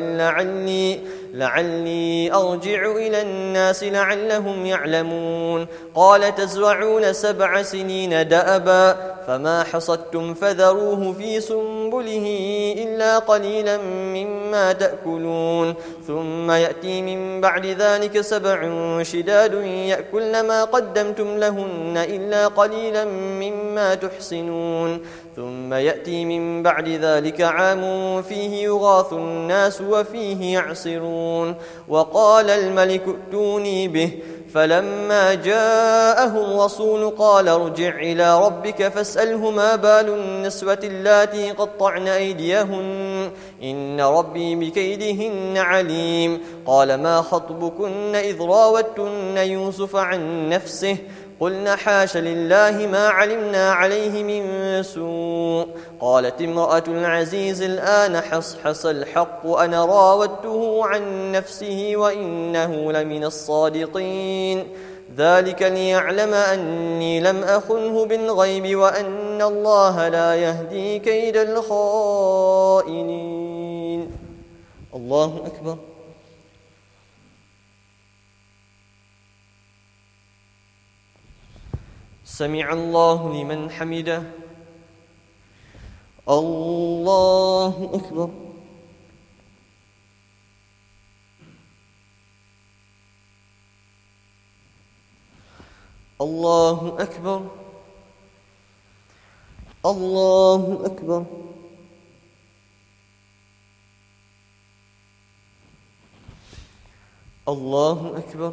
لعلي أرجع إلى الناس لعلهم يعلمون قال تزرعون 7 سنين دأبا فما حصدتم فذروه في سنبله إلا قليلا مما تأكلون ثم يأتي من بعد ذلك 7 شداد يأكلن ما قدمتم لهن إلا قليلا مما تحصنون ثم يأتي من بعد ذلك عام فيه يغاث الناس وفيه يعصرون وقال الملك ائتوني به فلما جاءه الرسول قال ارجع إلى ربك فاسأله ما بال النسوة اللاتي قطعن أيديهن إن ربي بكيدهن عليم قال ما خطبكن إذ راوتن يوسف عن نفسه قلنا حاش لله ما علمنا عليه من سوء قالت امرأة العزيز الآن حصحص الحق أنا راودته عن نفسه وإنه لمن الصادقين ذلك ليعلم أني لم أخنه بالغيب وأن الله لا يهدي كيد الخائنين. الله أكبر. سمع الله لمن حمده. الله أكبر. الله أكبر. الله أكبر. الله أكبر.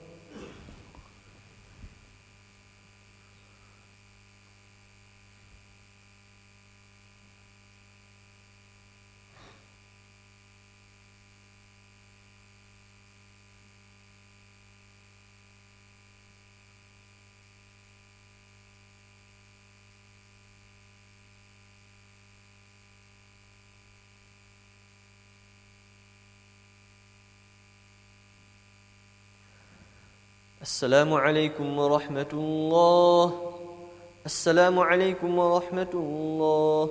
السلام عليكم ورحمة الله. السلام عليكم ورحمة الله.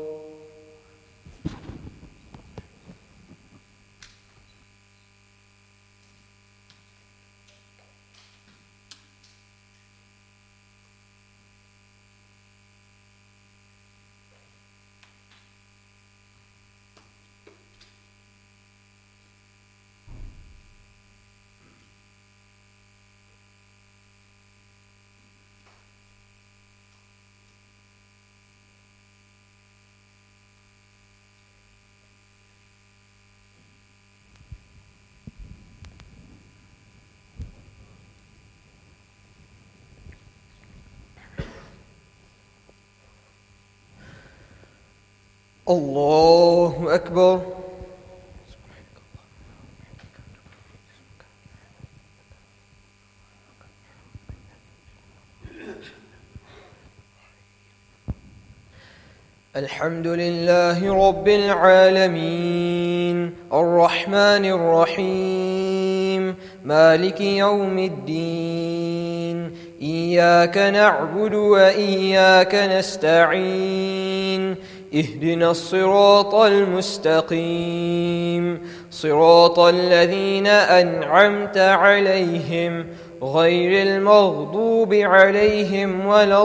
الله أكبر. الحمد لله رب العالمين الرحمن الرحيم مالك يوم الدين إياك نعبد وإياك نستعين اهدنا الصراط المستقيم صراط الذين أنعمت عليهم غير المغضوب عليهم ولا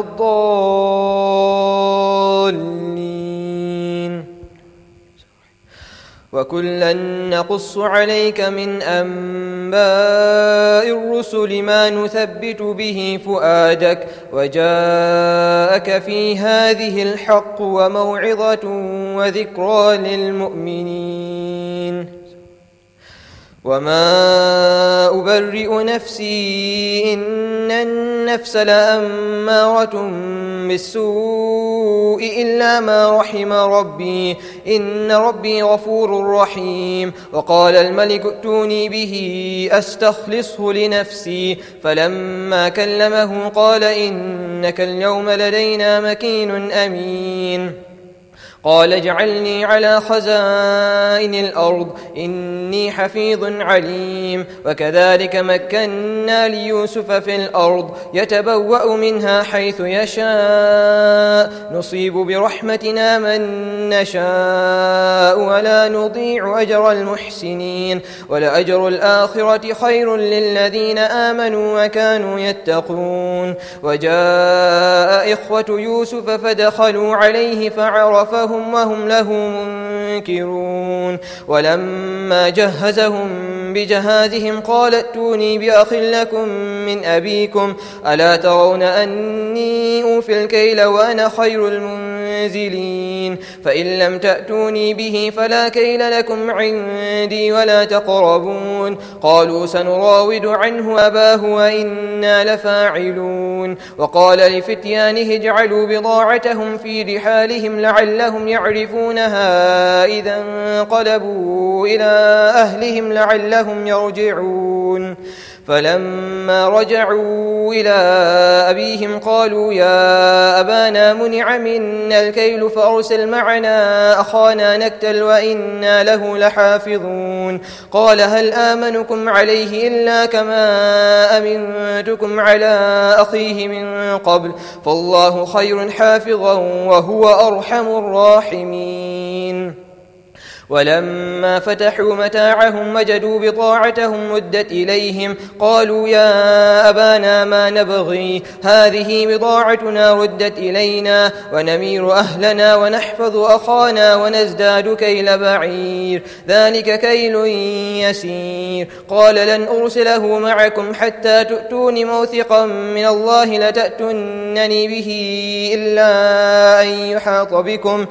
الضالين وكلا نقص عليك من أنباء الرسل ما نثبت به فؤادك وجاءك في هذه الحق وموعظة وذكرى للمؤمنين وما أبرئ نفسي إن النفس لأمارة بالسوء إلا ما رحم ربي إن ربي غفور رحيم. وقال الملك ائتوني به أستخلصه لنفسي فلما كلمه قال إنك اليوم لدينا مكين أمين. قال اجعلني على خزائن الأرض إني حفيظ عليم. وكذلك مكنا ليوسف في الأرض يتبوأ منها حيث يشاء نصيب برحمتنا من نشاء ولا نضيع أجر المحسنين ولأجر الآخرة خير للذين آمنوا وكانوا يتقون. وجاء إخوة يوسف فدخلوا عليه فعرفهم وهم له منكرون. ولما جهزهم بجهازهم قال ائتوني بأخ لكم من أبيكم ألا ترون أني أوفي الكيل وأنا خير المنزلين فإن لم تأتوني به فلا كيل لكم عندي ولا تقربون. قالوا سنراود عنه أباه وإنا لفاعلون. وقال لفتيانه اجعلوا بضاعتهم في رحالهم لعلهم يعرفونها إذا انقلبوا إلى أهلهم لعلهم يرجعون. فلما رجعوا إلى أبيهم قالوا يا أبانا منع منا الكيل فأرسل معنا أخانا نكتل وإنا له لحافظون. قال هل آمنكم عليه إلا كما أمنتكم على أخيه من قبل فالله خير حافظا وهو أرحم الراحمين. ولما فتحوا متاعهم وجدوا بضاعتهم ردت إليهم قالوا يا أبانا ما نبغي هذه بضاعتنا ردت إلينا ونمير أهلنا ونحفظ أخانا ونزداد كيل بعير ذلك كيل يسير. قال لن أرسله معكم حتى تؤتون موثقا من الله لتأتونني به إلا أن يحاط بكم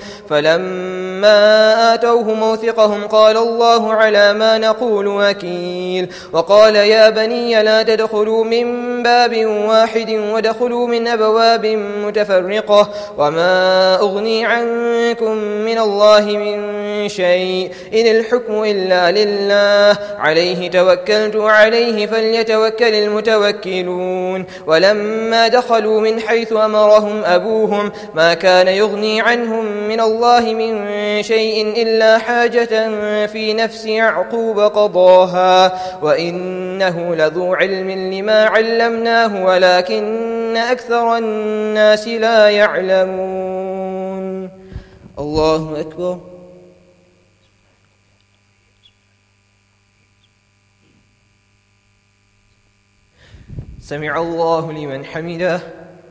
فلما آتوه موثقهم قال الله على ما نقول وكيل. وقال يا بني لا تدخلوا من باب واحد ودخلوا من أبواب متفرقة وما أغني عنكم من الله من شيء إن الحكم إلا لله عليه توكلت عليه فليتوكل المتوكلون. ولما دخلوا من حيث أمرهم أبوهم ما كان يغني عنهم من الله من شيء إلا حاجة في نفس يعقوب قضاها وإنه لذو علم لما علمناه ولكن أكثر الناس لا يعلمون. الله أكبر. سمع الله لمن حمده.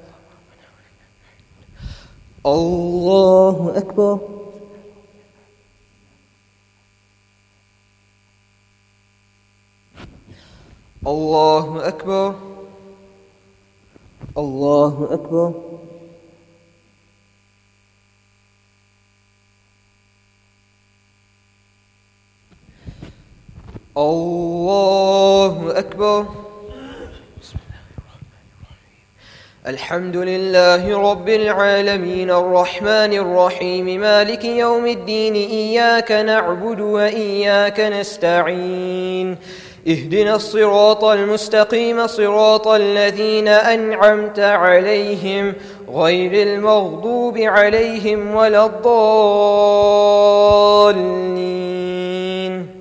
الله أكبر. الله أكبر. الله أكبر. الله أكبر. الحمد لله رب العالمين الرحمن الرحيم مالك يوم الدين إياك نعبد وإياك نستعين اهدنا الصراط المستقيم صراط الذين أنعمت عليهم غير المغضوب عليهم ولا الضالين.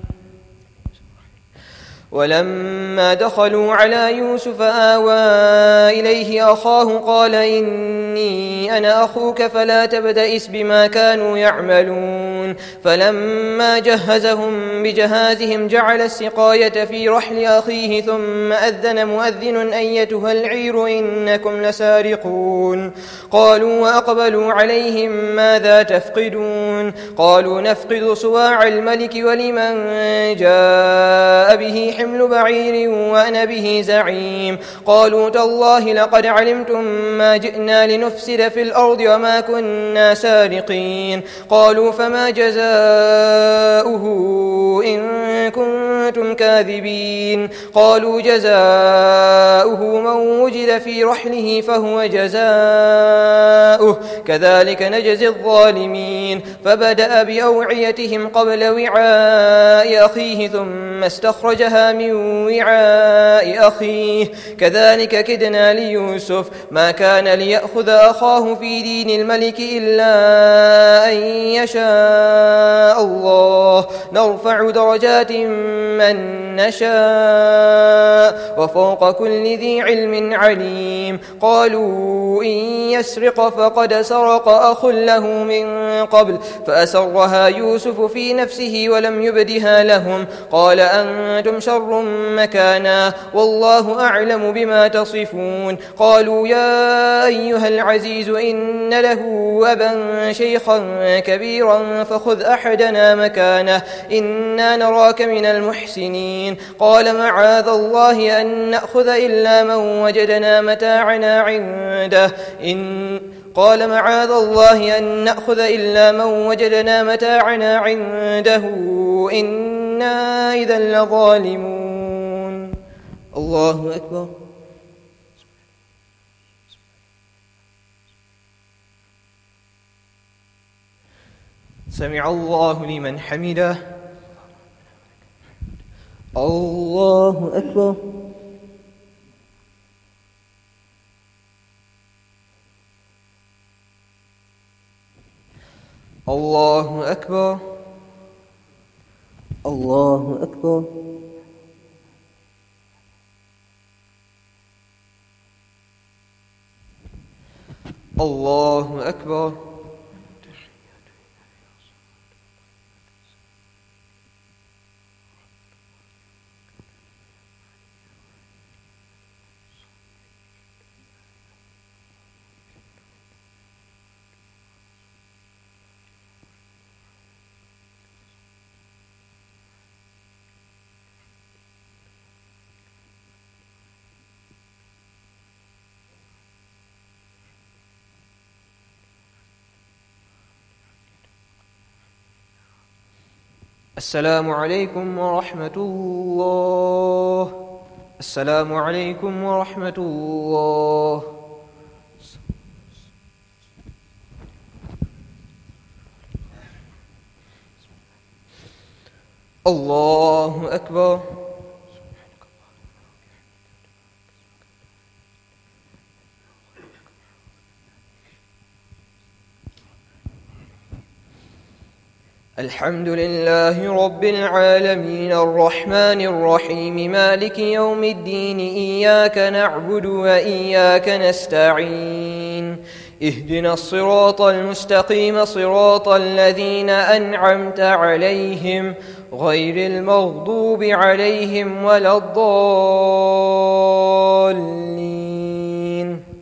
ولما دخلوا على يوسف آوى إليه أخاه قال إني أنا أخوك فلا تبتئس بما كانوا يعملون. فلما جهزهم بجهازهم جعل السقاية في رحل أخيه ثم أذن مؤذن أيتها العير إنكم لسارقون. قالوا وأقبلوا عليهم ماذا تفقدون قالوا نفقد صواع الملك ولمن جاء به حمل بعير وأنا به زعيم. قالوا تالله لقد علمتم ما جئنا لنفسد في الأرض وما كنا سارقين. قالوا فما جزاؤه إن كنتم كاذبين قالوا جزاؤه من وجد في رحله فهو جزاؤه كذلك نجزي الظالمين فبدأ بأوعيتهم قبل وعاء أخيه ثم استخرجها من وعاء أخيه كذلك كدنا ليوسف ما كان ليأخذ أخاه في دين الملك إلا أن يشاء الله نرفع درجات من نشاء وفوق كل ذي علم عليم قالوا إن يسرق فقد سرق أخ له من قبل فأسرها يوسف في نفسه ولم يبدها لهم قال أنتم شر مكانا والله أعلم بما تصفون قالوا يا أيها العزيز إن له أبا شيخا كبيرا فخذ أحدنا مكانه إنا نراك من المحسنين قال معاذ الله أن نأخذ إلا من وجدنا متاعنا عنده قال معاذ الله أن نأخذ إلا من وجدنا متاعنا عنده إنا إذا لظالمون الله أكبر سمع الله لمن حمده الله أكبر الله أكبر الله أكبر الله أكبر السلام عليكم ورحمة الله السلام عليكم ورحمة الله الله أكبر الحمد لله رب العالمين الرحمن الرحيم مالك يوم الدين إياك نعبد وإياك نستعين اهدنا الصراط المستقيم صراط الذين أنعمت عليهم غير المغضوب عليهم ولا الضالين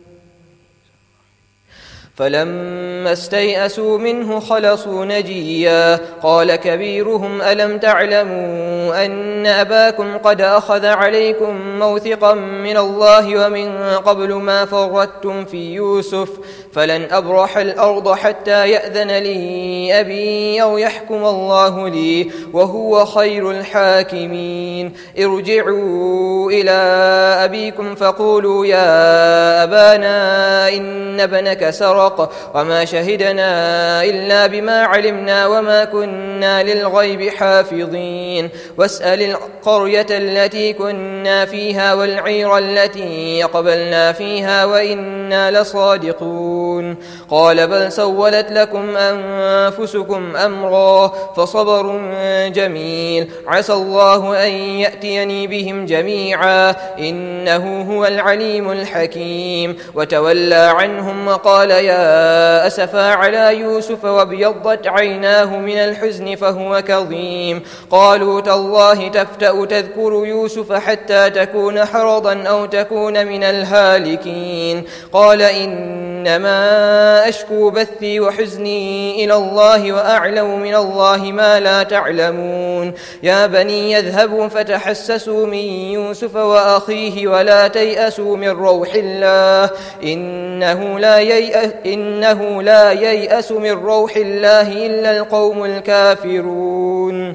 فلما استيئسوا منه خلصوا نجيا قال كبيرهم ألم تعلموا أن أباكم قد أخذ عليكم موثقا من الله ومن قبل ما فرطتم في يوسف فلن أبرح الأرض حتى يأذن لي أبي أو يحكم الله لي وهو خير الحاكمين ارجعوا إلى أبيكم فقولوا يا أبانا إن ابنك سرق وما شهدنا إلا بما علمنا وما كنا للغيب حافظين واسأل القرية التي كنا فيها والعير التي قبلنا فيها وإنا لصادقون قال بل سولت لكم أنفسكم أمرا فصبر جميل عسى الله أن يأتيني بهم جميعا إنه هو العليم الحكيم وتولى عنهم وقال يا أسفا على يوسف وابيضت عيناه من الحزن فهو كظيم قالوا تالله تفتأ تذكر يوسف حتى تكون حرضا أو تكون من الهالكين قال إن إنما أشكو بثي وحزني إلى الله وأعلم من الله ما لا تعلمون يا بني يذهبوا فتحسسوا من يوسف وأخيه ولا تيأسوا من روح الله إنه لا ييأس من روح الله إلا القوم الكافرون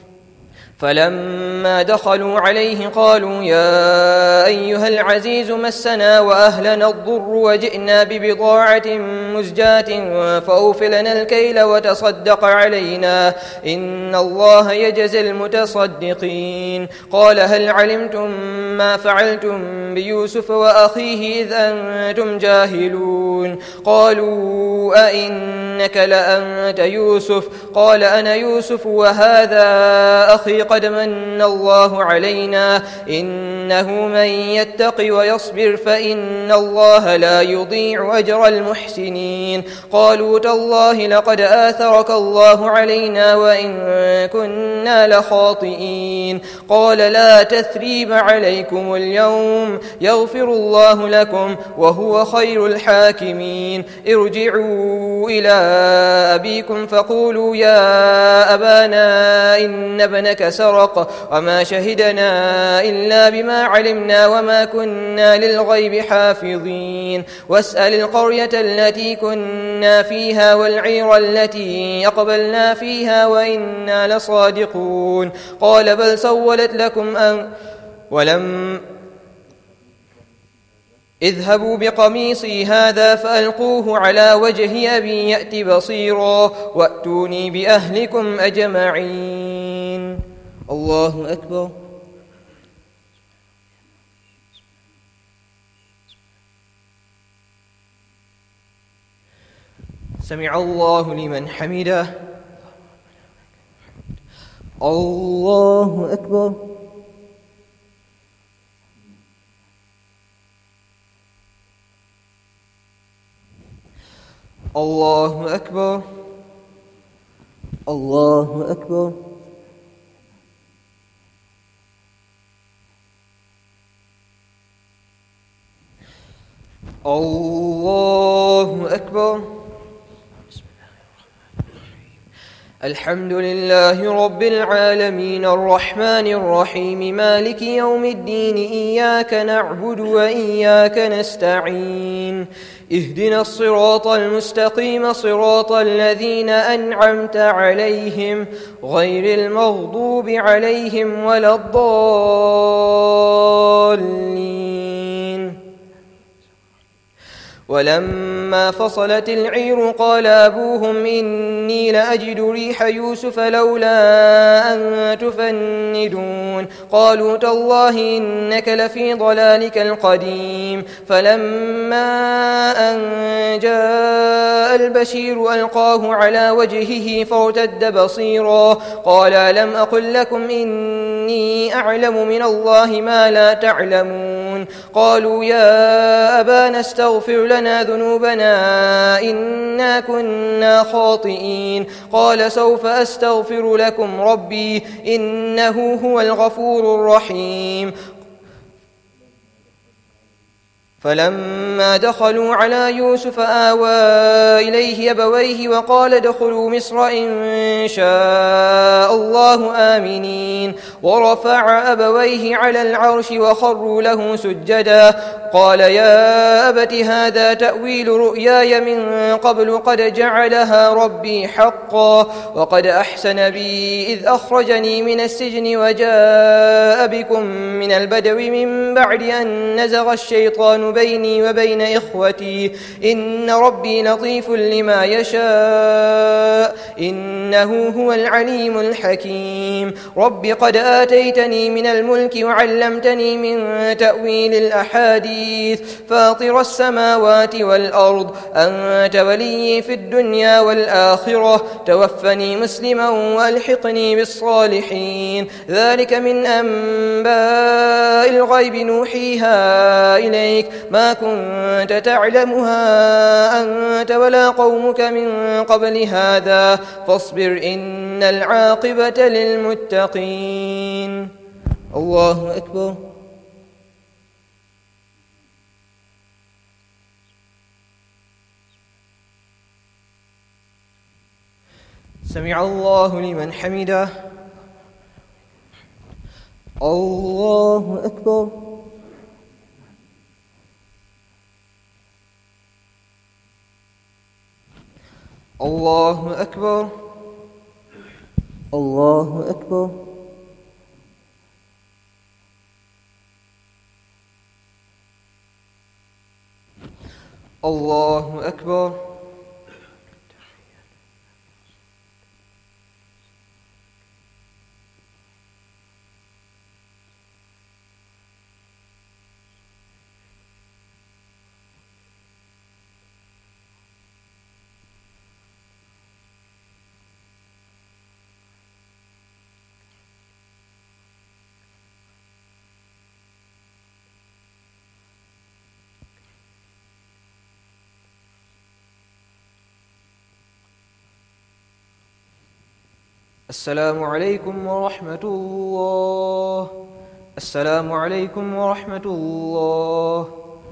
فلما دخلوا عليه قالوا يا أيها العزيز مسنا وأهلنا الضر وجئنا ببضاعة مزجاة فأوف لنا الكيل وتصدق علينا إن الله يجزي المتصدقين قال هل علمتم ما فعلتم بيوسف وأخيه إذ أنتم جاهلون قالوا أئنك لأنت يوسف قال أنا يوسف وهذا أخي قد من الله علينا إنه من يتق ويصبر فإن الله لا يضيع أجر المحسنين قالوا تالله لقد آثرك الله علينا وإن كنا لخاطئين قال لا تثريب عليكم اليوم يغفر الله لكم وهو خير الحاكمين ارجعوا إلى أبيكم فقولوا يا أبانا إن ابنك سرق وما شهدنا إلا بما علمنا وما كنا للغيب حافظين واسأل القرية التي كنا فيها والعير التي أقبلنا فيها وإنا لصادقون قال بل سولت لكم اذهبوا بقميصي هذا فألقوه على وجه أبي يأت بصيرا وأتوني بأهلكم أجمعين الله أكبر سمع الله لمن حمده الله أكبر الله أكبر الله أكبر الله أكبر الحمد لله رب العالمين الرحمن الرحيم مالك يوم الدين إياك نعبد وإياك نستعين اهدنا الصراط المستقيم صراط الذين أنعمت عليهم غير المغضوب عليهم ولا الضالين ولما فصلت العير قال أبوهم إني لأجد ريح يوسف لولا أن تفندون قالوا تالله إنك لفي ضلالك القديم فلما أن جاء البشير ألقاه على وجهه فارتد بصيرا قال ألم أقل لكم إني أعلم من الله ما لا تعلمون قالوا يا أبانا استغفر لنا ذنوبنا إنا كنا خاطئين قال سوف أستغفر لكم ربي إنه هو الغفور الرحيم فلما دخلوا على يوسف آوى إليه أبويه وقال ادخلوا مصر إن شاء الله آمنين ورفع أبويه على العرش وخروا له سجدا قال يا أبت هذا تأويل رؤياي من قبل قد جعلها ربي حقا وقد أحسن بي إذ أخرجني من السجن وجاء بكم من البدو من بعد أن نزغ الشيطان بيني وبين إخوتي إن ربي لطيف لما يشاء إنه هو العليم الحكيم رب قد آتيتني من الملك وعلمتني من تأويل الأحاديث فاطر السماوات والأرض أنت ولي في الدنيا والآخرة توفني مسلما وألحقني بالصالحين ذلك من أنباء الغيب نوحيها إليك ما كنت تعلمها أنت ولا قومك من قبل هذا فاصبر إن العاقبة للمتقين الله أكبر سمع الله لمن حمده. الله أكبر. الله أكبر. الله أكبر. الله أكبر. السلام عليكم ورحمة الله. السلام عليكم ورحمة الله.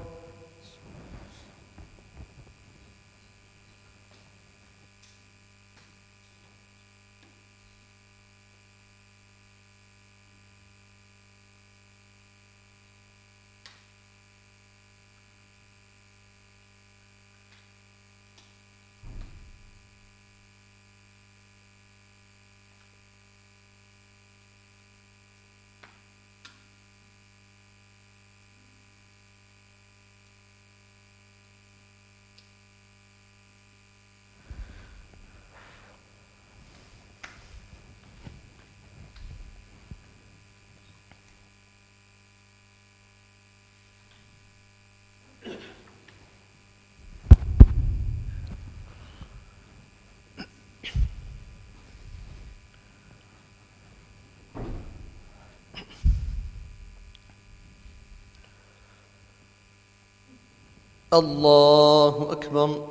الله أكبر.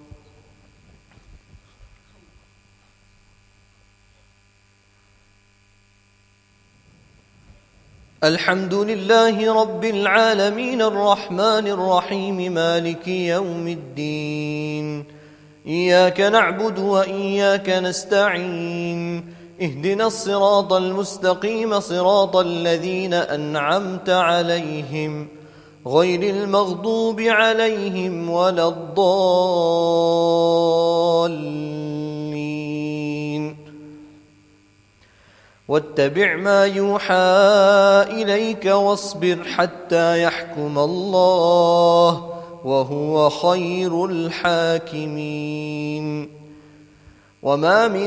الحمد لله رب العالمين الرحمن الرحيم مالك يوم الدين. إياك نعبد وإياك نستعين. اهدنا الصراط المستقيم صراط الذين أنعمت عليهم غير المغضوب عليهم ولا الضالين. واتبع ما يوحى إليك واصبر حتى يحكم الله وهو خير الحاكمين. وما من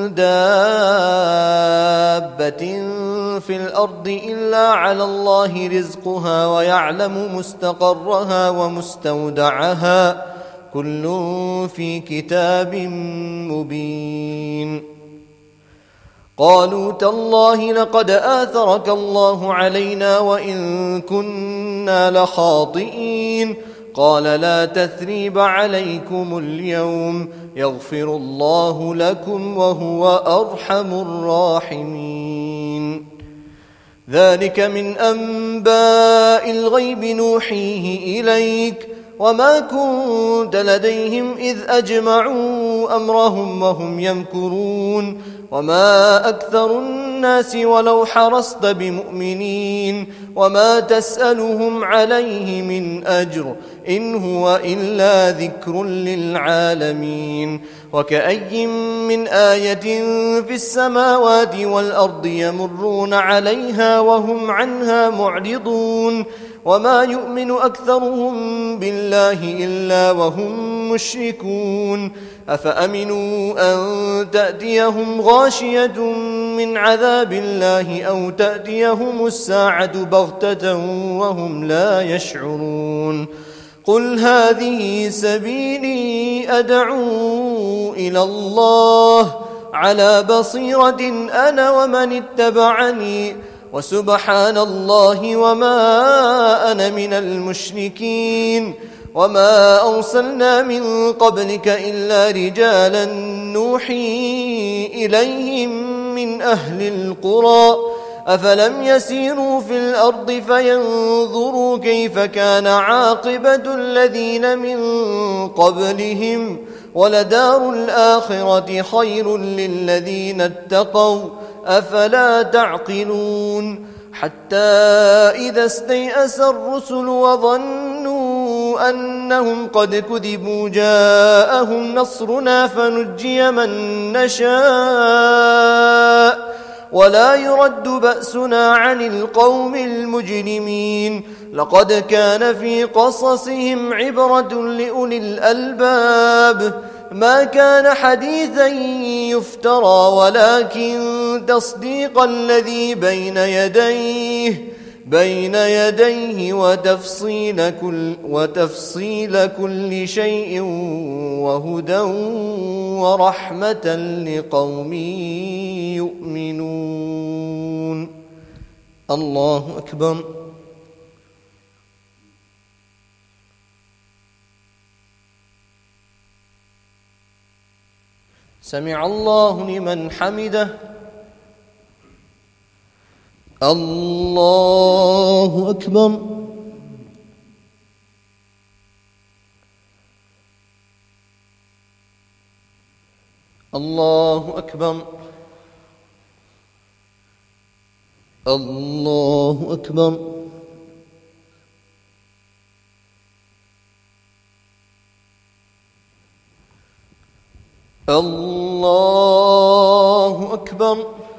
دابة في الأرض إلا على الله رزقها ويعلم مستقرها ومستودعها كل في كتاب مبين. قالوا تالله لقد آثرك الله علينا وإن كنا لخاطئين. قال لا تثريب عليكم اليوم يغفر الله لكم وهو أرحم الراحمين. ذلك من أنباء الغيب نوحيه إليك وما كنت لديهم إذ أجمعوا أمرهم وهم يمكرون. وما أكثر الناس ولو حرصت بمؤمنين وما تسألهم عليه من أجر إن هو إلا ذكر للعالمين. وكأي من آية في السماوات والأرض يمرون عليها وهم عنها معرضون. وما يؤمن أكثرهم بالله إلا وهم مشركون. أفأمنوا أن تأتيهم غاشية من عذاب الله أو تأتيهم الساعة بغتة وهم لا يشعرون. قل هذه سبيلي أدعو إلى الله على بصيرة أنا ومن اتبعني وسبحان الله وما أنا من المشركين. وما أرسلنا من قبلك إلا رجالا نوحي إليهم من أهل القرى أفلم يسيروا في الأرض فينظروا كيف كان عاقبة الذين من قبلهم ولدار الآخرة خير للذين اتقوا أفلا تعقلون حتى إذا استيأس الرسل وظنوا أنهم قد كذبوا جاءهم نصرنا فنجي من نشاء ولا يرد بأسنا عن القوم المجرمين لقد كان في قصصهم عبرة لأولي الألباب ما كان حديثا يفترى ولكن تصديق الذي بين يديه وتفصيل كل شيء وهدى ورحمة لقوم يؤمنون. الله أكبر. سمع الله لمن حمده. الله أكبر. الله أكبر. الله أكبر. الله أكبر.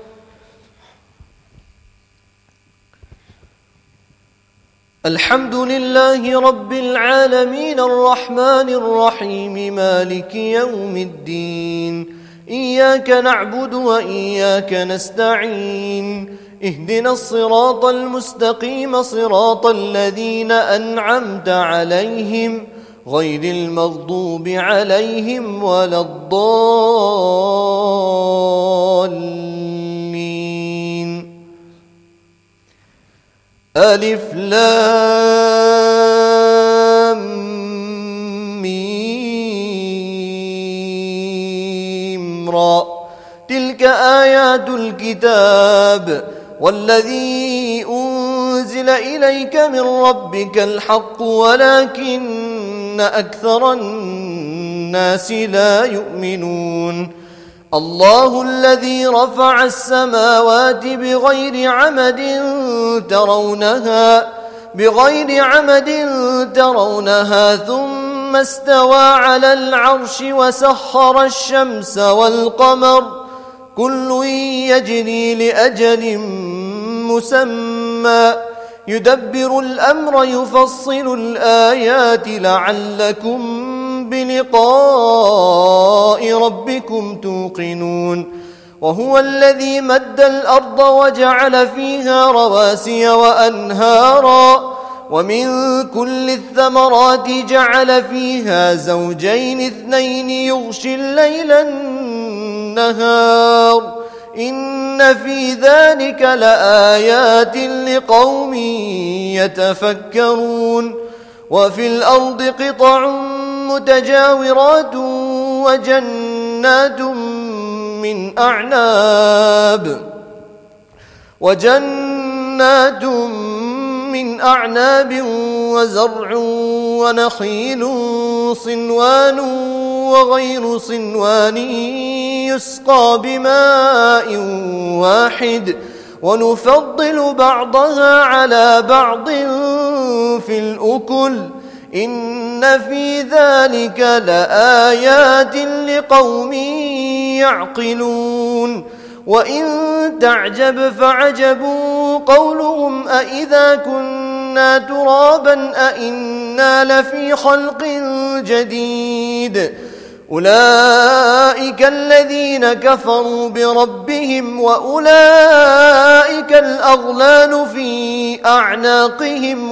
الحمد لله رب العالمين الرحمن الرحيم مالك يوم الدين إياك نعبد وإياك نستعين اهدنا الصراط المستقيم صراط الذين أنعمت عليهم غير المغضوب عليهم ولا الضالين. ألف لام ميم را تلك آيات الكتاب والذي أنزل إليك من ربك الحق ولكن أكثر الناس لا يؤمنون. الله الذي رفع السماوات بغير عمد ترونها ثم استوى على العرش وسخر الشمس والقمر كل يجري لأجل مسمى يدبر الأمر يفصل الآيات لعلكم بلقاء ربكم توقنون. وهو الذي مد الأرض وجعل فيها رواسي وأنهارا ومن كل الثمرات جعل فيها زوجين اثنين يغشي الليل النهار إن في ذلك لآيات لقوم يتفكرون. وفي الأرض قطع متجاورات وجنات من أعناب وزرع ونخيل صنوان وغير صنوان يسقى بماء واحد ونفضل بعضها على بعض في الأكل إن في ذلك لآيات لقوم يعقلون. وإن تعجب فعجب قولهم أإذا كنا ترابا أإنا لفي خلق جديد أولئك الذين كفروا بربهم وأولئك الأغلال في أعناقهم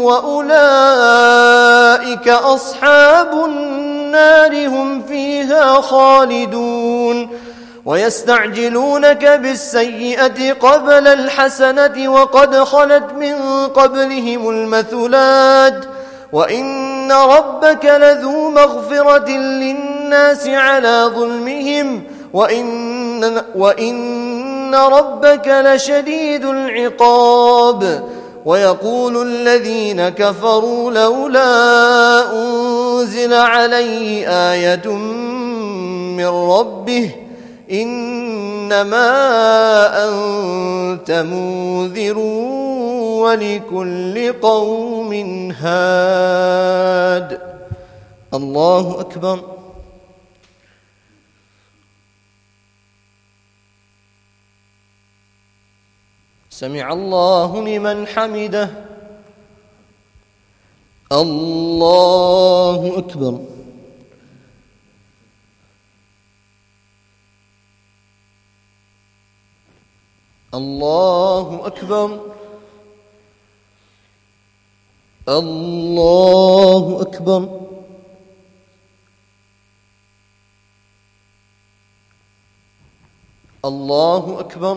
وأولئك أصحاب النار هم فيها خالدون. ويستعجلونك بالسيئة قبل الحسنة وقد خلت من قبلهم المثلات وإن ربك لذو مغفرة للناس على ظلمهم وإن ربك لشديد العقاب. ويقول الذين كفروا لولا أنزل عليه آية من ربه إنما أنت منذر ولكل قوم هاد. الله أكبر. سمع الله لمن حمده. الله أكبر. الله أكبر. الله أكبر. الله أكبر.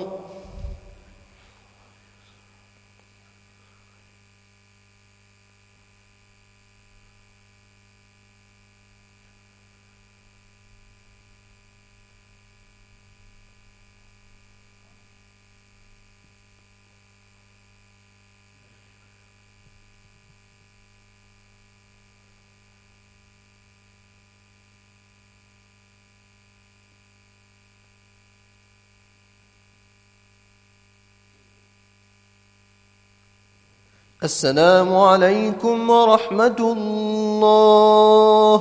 السلام عليكم ورحمة الله.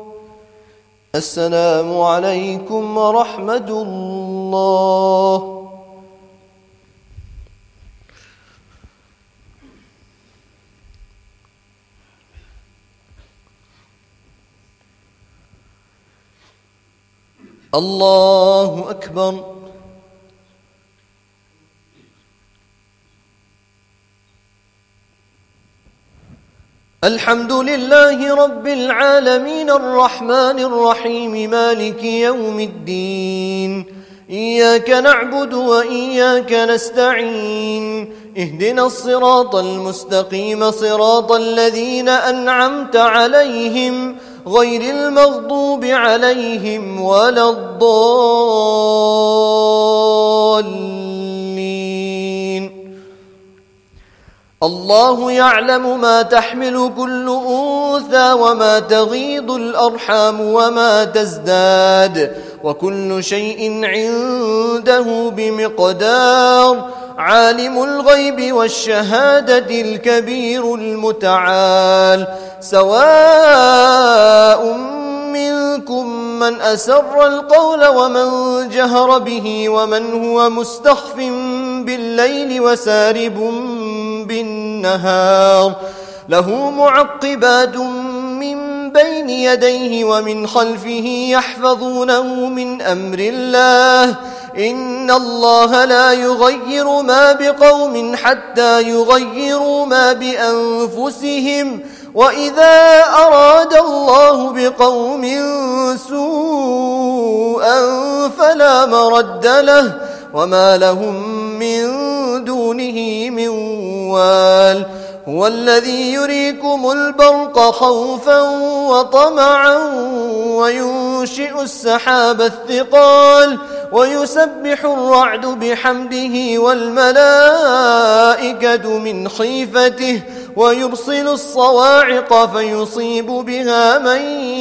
السلام عليكم ورحمة الله. الله أكبر. الحمد لله رب العالمين الرحمن الرحيم مالك يوم الدين. إياك نعبد وإياك نستعين. اهدنا الصراط المستقيم صراط الذين أنعمت عليهم غير المغضوب عليهم ولا الضالين. الله يعلم ما تحمل كل أنثى وما تغيض الأرحام وما تزداد وكل شيء عنده بمقدار. عالم الغيب والشهادة الكبير المتعال. سواء منكم من أسر القول ومن جهر به ومن هو مستخف بالليل وسارب بالنهار. له معقبات من بين يديه ومن خلفه يحفظونه من أمر الله. إن الله لا يغير ما بقوم حتى يغيروا ما بأنفسهم. وإذا أراد الله بقوم سوءا فلا مرد له وما لهم من دونه من وال. هو الذي يريكم البرق خوفا وطمعا وينشئ السحاب الثقال ويسبح الرعد بحمده والملائكة من خيفته ويرسل الصواعق فيصيب بها من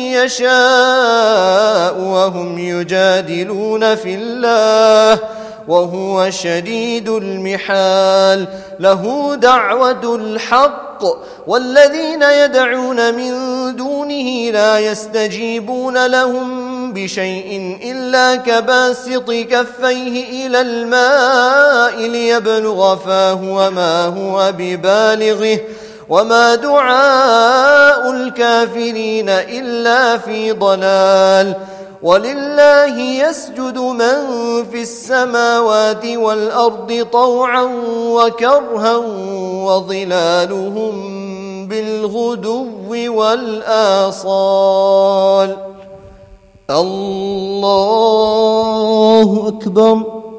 يشاء وهم يجادلون في الله وهو شديد المحال. له دعوة الحق والذين يدعون من دونه لا يستجيبون لهم بشيء إلا كباسط كفيه إلى الماء ليبلغ فاه وما هو ببالغه وما دعاء الكافرين إلا في ضلال. ولله يسجد من في السماوات والأرض طوعا وكرها وظلالهم بالغدو والآصال. الله أكبر.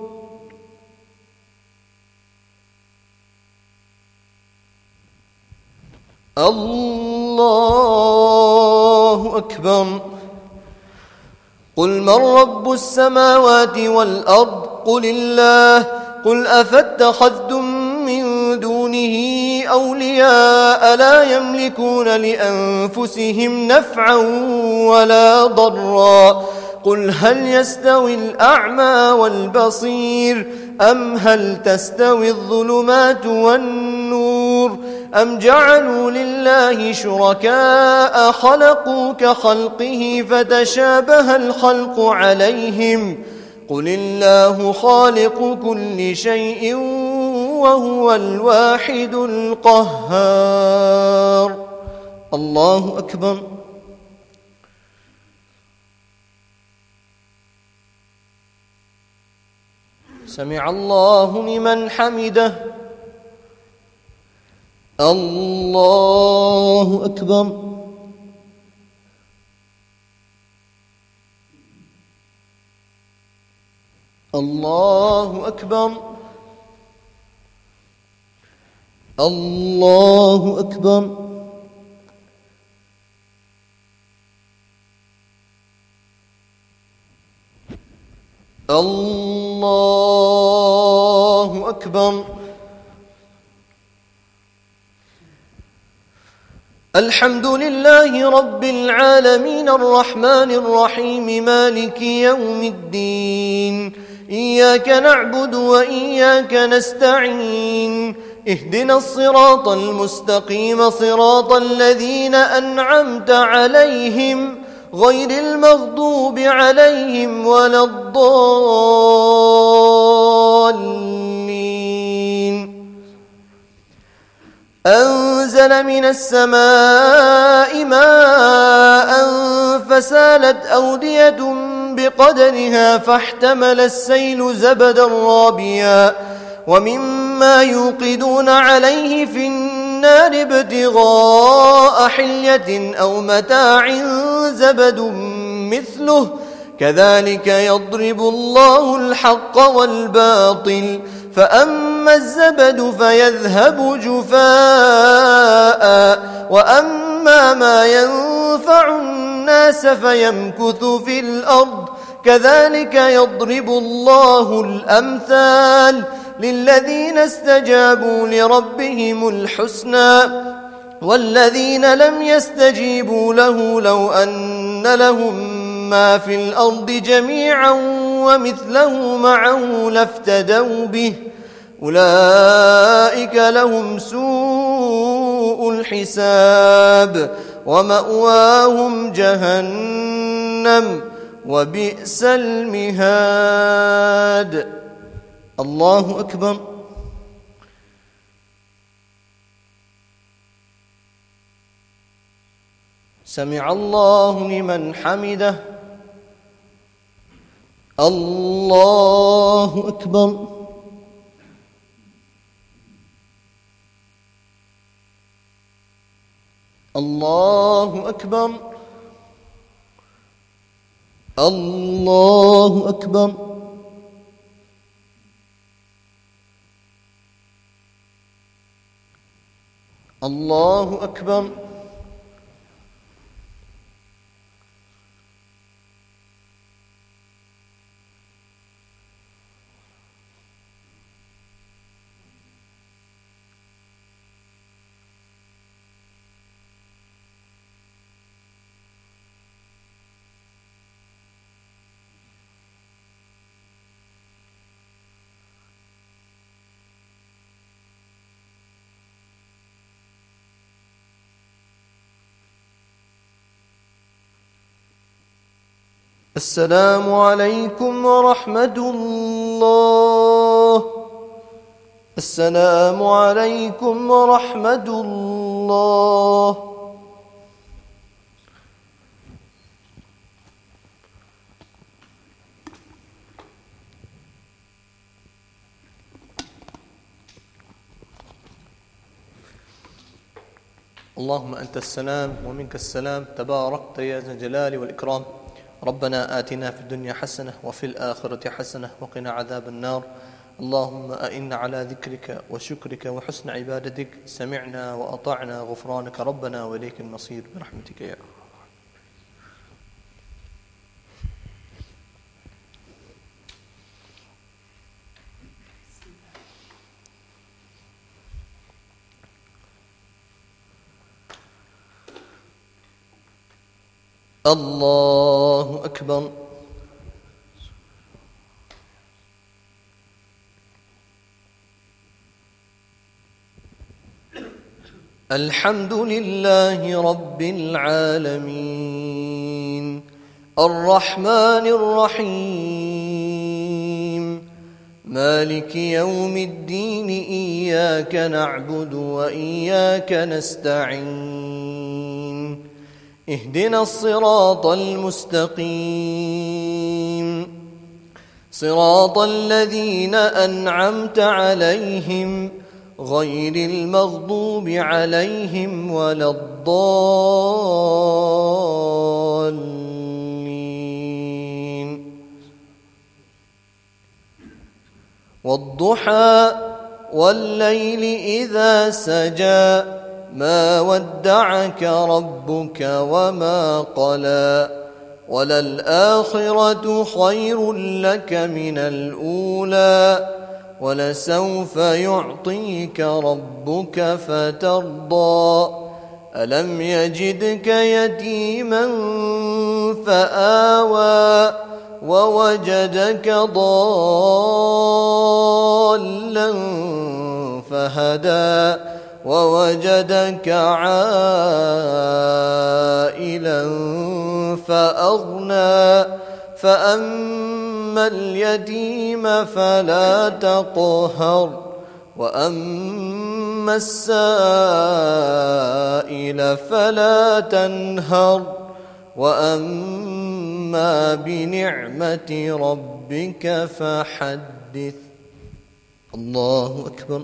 الله أكبر. قل من رب السماوات والأرض قل الله. قل أفاتخذتم من دونه أولياء لا يملكون لأنفسهم نفعا ولا ضرا. قل هل يستوي الأعمى والبصير أم هل تستوي الظلمات والنور أم جعلوا لله شركاء خلقوا كخلقه فتشابه الخلق عليهم قل الله خالق كل شيء وهو الواحد القهار. الله أكبر. سمع الله لمن حمده. الله أكبر. الله أكبر. الله أكبر. الله أكبر. الحمد لله رب العالمين الرحمن الرحيم مالك يوم الدين إياك نعبد وإياك نستعين اهدنا الصراط المستقيم صراط الذين أنعمت عليهم غير المغضوب عليهم ولا الضالين. أنزل من السماء ماء فسالت أودية بقدرها فاحتمل السيل زبدا رابيا ومما يوقدون عليه في النار ابتغاء حلية أو متاع زبد مثله كذلك يضرب الله الحق والباطل فأما الزبد فيذهب جفاء وأما ما ينفع الناس فيمكث في الأرض كذلك يضرب الله الأمثال للذين استجابوا لربهم الحسنى والذين لم يستجيبوا له لو أن لهم ما في الأرض جميعا ومثله معه لافتدوا به أولئك لهم سوء الحساب ومأواهم جهنم وبئس المهاد. الله أكبر. سمع الله لمن حمده. الله أكبر. الله أكبر. الله أكبر. الله أكبر. السلام عليكم ورحمة الله. السلام عليكم ورحمة الله. اللهم أنت السلام ومنك السلام تباركت يا ذا الجلال والإكرام. ربنا آتنا في الدنيا حسنة وفي الآخرة حسنة وقنا عذاب النار. اللهم أئنا على ذكرك وشكرك وحسن عبادتك. سمعنا وأطعنا غفرانك ربنا وإليك المصير برحمتك يا رب. الله أكبر. الحمد لله رب العالمين الرحمن الرحيم مالك يوم الدين إياك نعبد وإياك نستعين اهدنا الصراط المستقيم صراط الذين أنعمت عليهم غير المغضوب عليهم ولا الضالين والضحى والليل إذا سجى ما ودعك ربك وما قلى وللآخرة خير لك من الأولى ولسوف يعطيك ربك فترضى ألم يجدك يتيما فآوى ووجدك ضالا فهدى ووجدك عائلا فأغنى فأما اليتيم فلا تقهر وأما السائل فلا تنهر وأما بنعمة ربك فحدث. الله أكبر.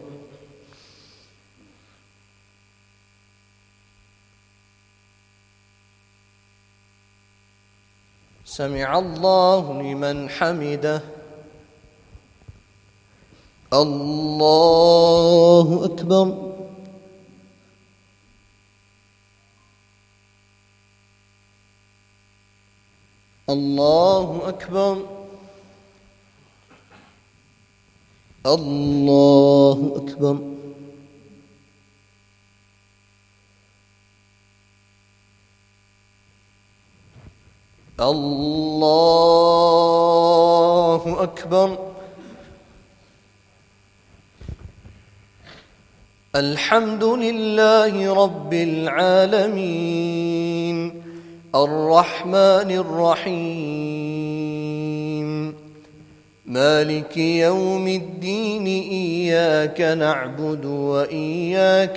سمع الله لمن حمده. الله أكبر. الله أكبر. الله أكبر. الله أكبر. الحمد لله رب العالمين الرحمن الرحيم مالك يوم الدين إياك نعبد وإياك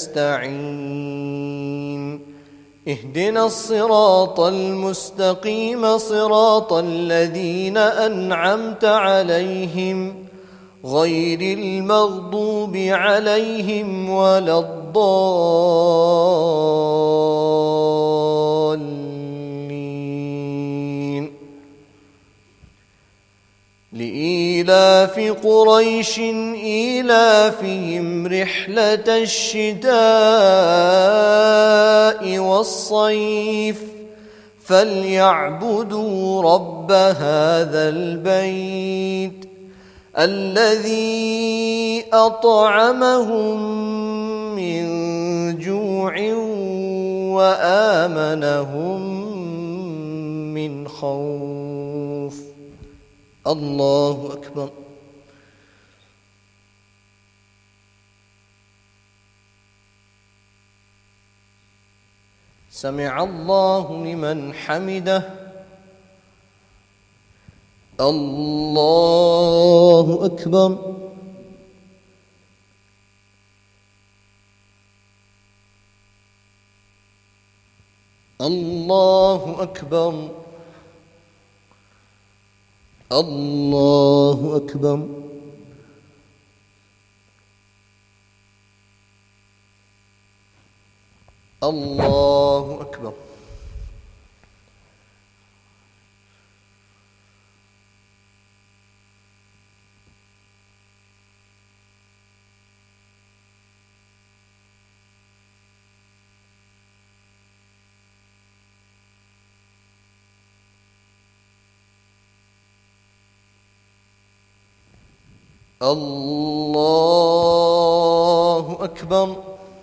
نستعين اهدنا الصراط المستقيم صراط الذين أنعمت عليهم غير المغضوب عليهم ولا الضالين. لإيلاف قريش إيلافهم رحلة الشتاء والصيف فليعبدوا رب هذا البيت الذي أطعمهم من جوع وآمنهم من خوف. الله أكبر. سمع الله لمن حمده. الله أكبر. الله أكبر. الله أكبر. الله أكبر. الله أكبر.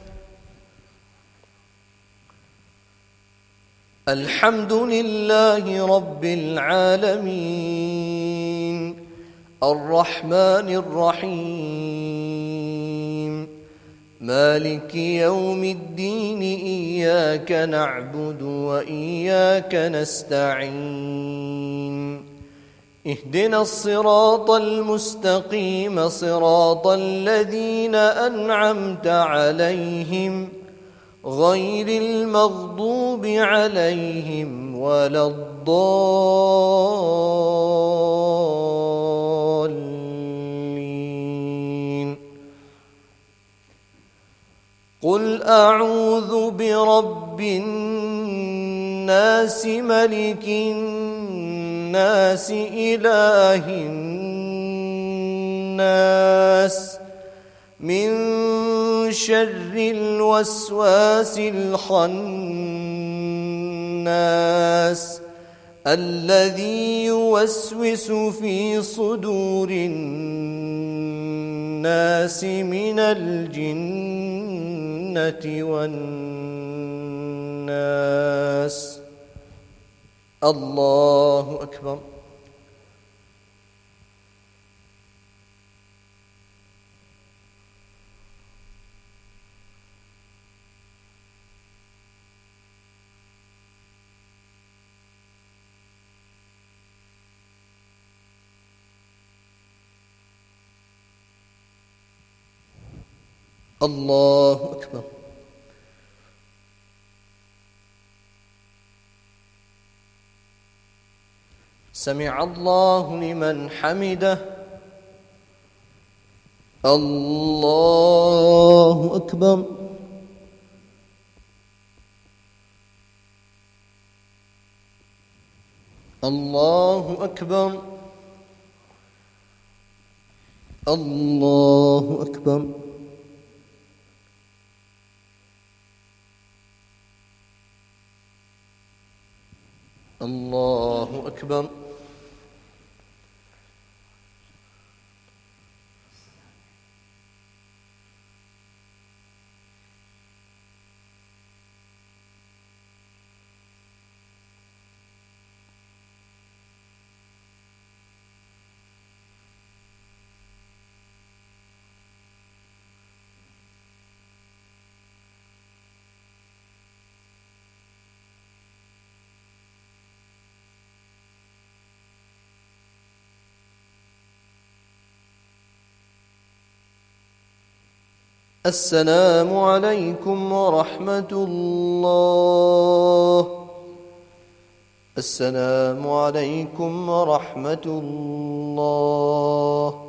الحمد لله رب العالمين الرحمن الرحيم مالك يوم الدين إياك نعبد وإياك نستعين اهدنا الصراط المستقيم صراط الذين أنعمت عليهم غير المغضوب عليهم ولا الضالين. قل أعوذ برب الناس ملك الناس إله الناس من شر الوسواس الخناس الذي يوسوس في صدور الناس من الجنة والناس. الله أكبر. الله أكبر. سمع الله لمن حمده. الله أكبر. الله أكبر. الله أكبر. الله أكبر. السلام عليكم ورحمة الله. السلام عليكم ورحمة الله.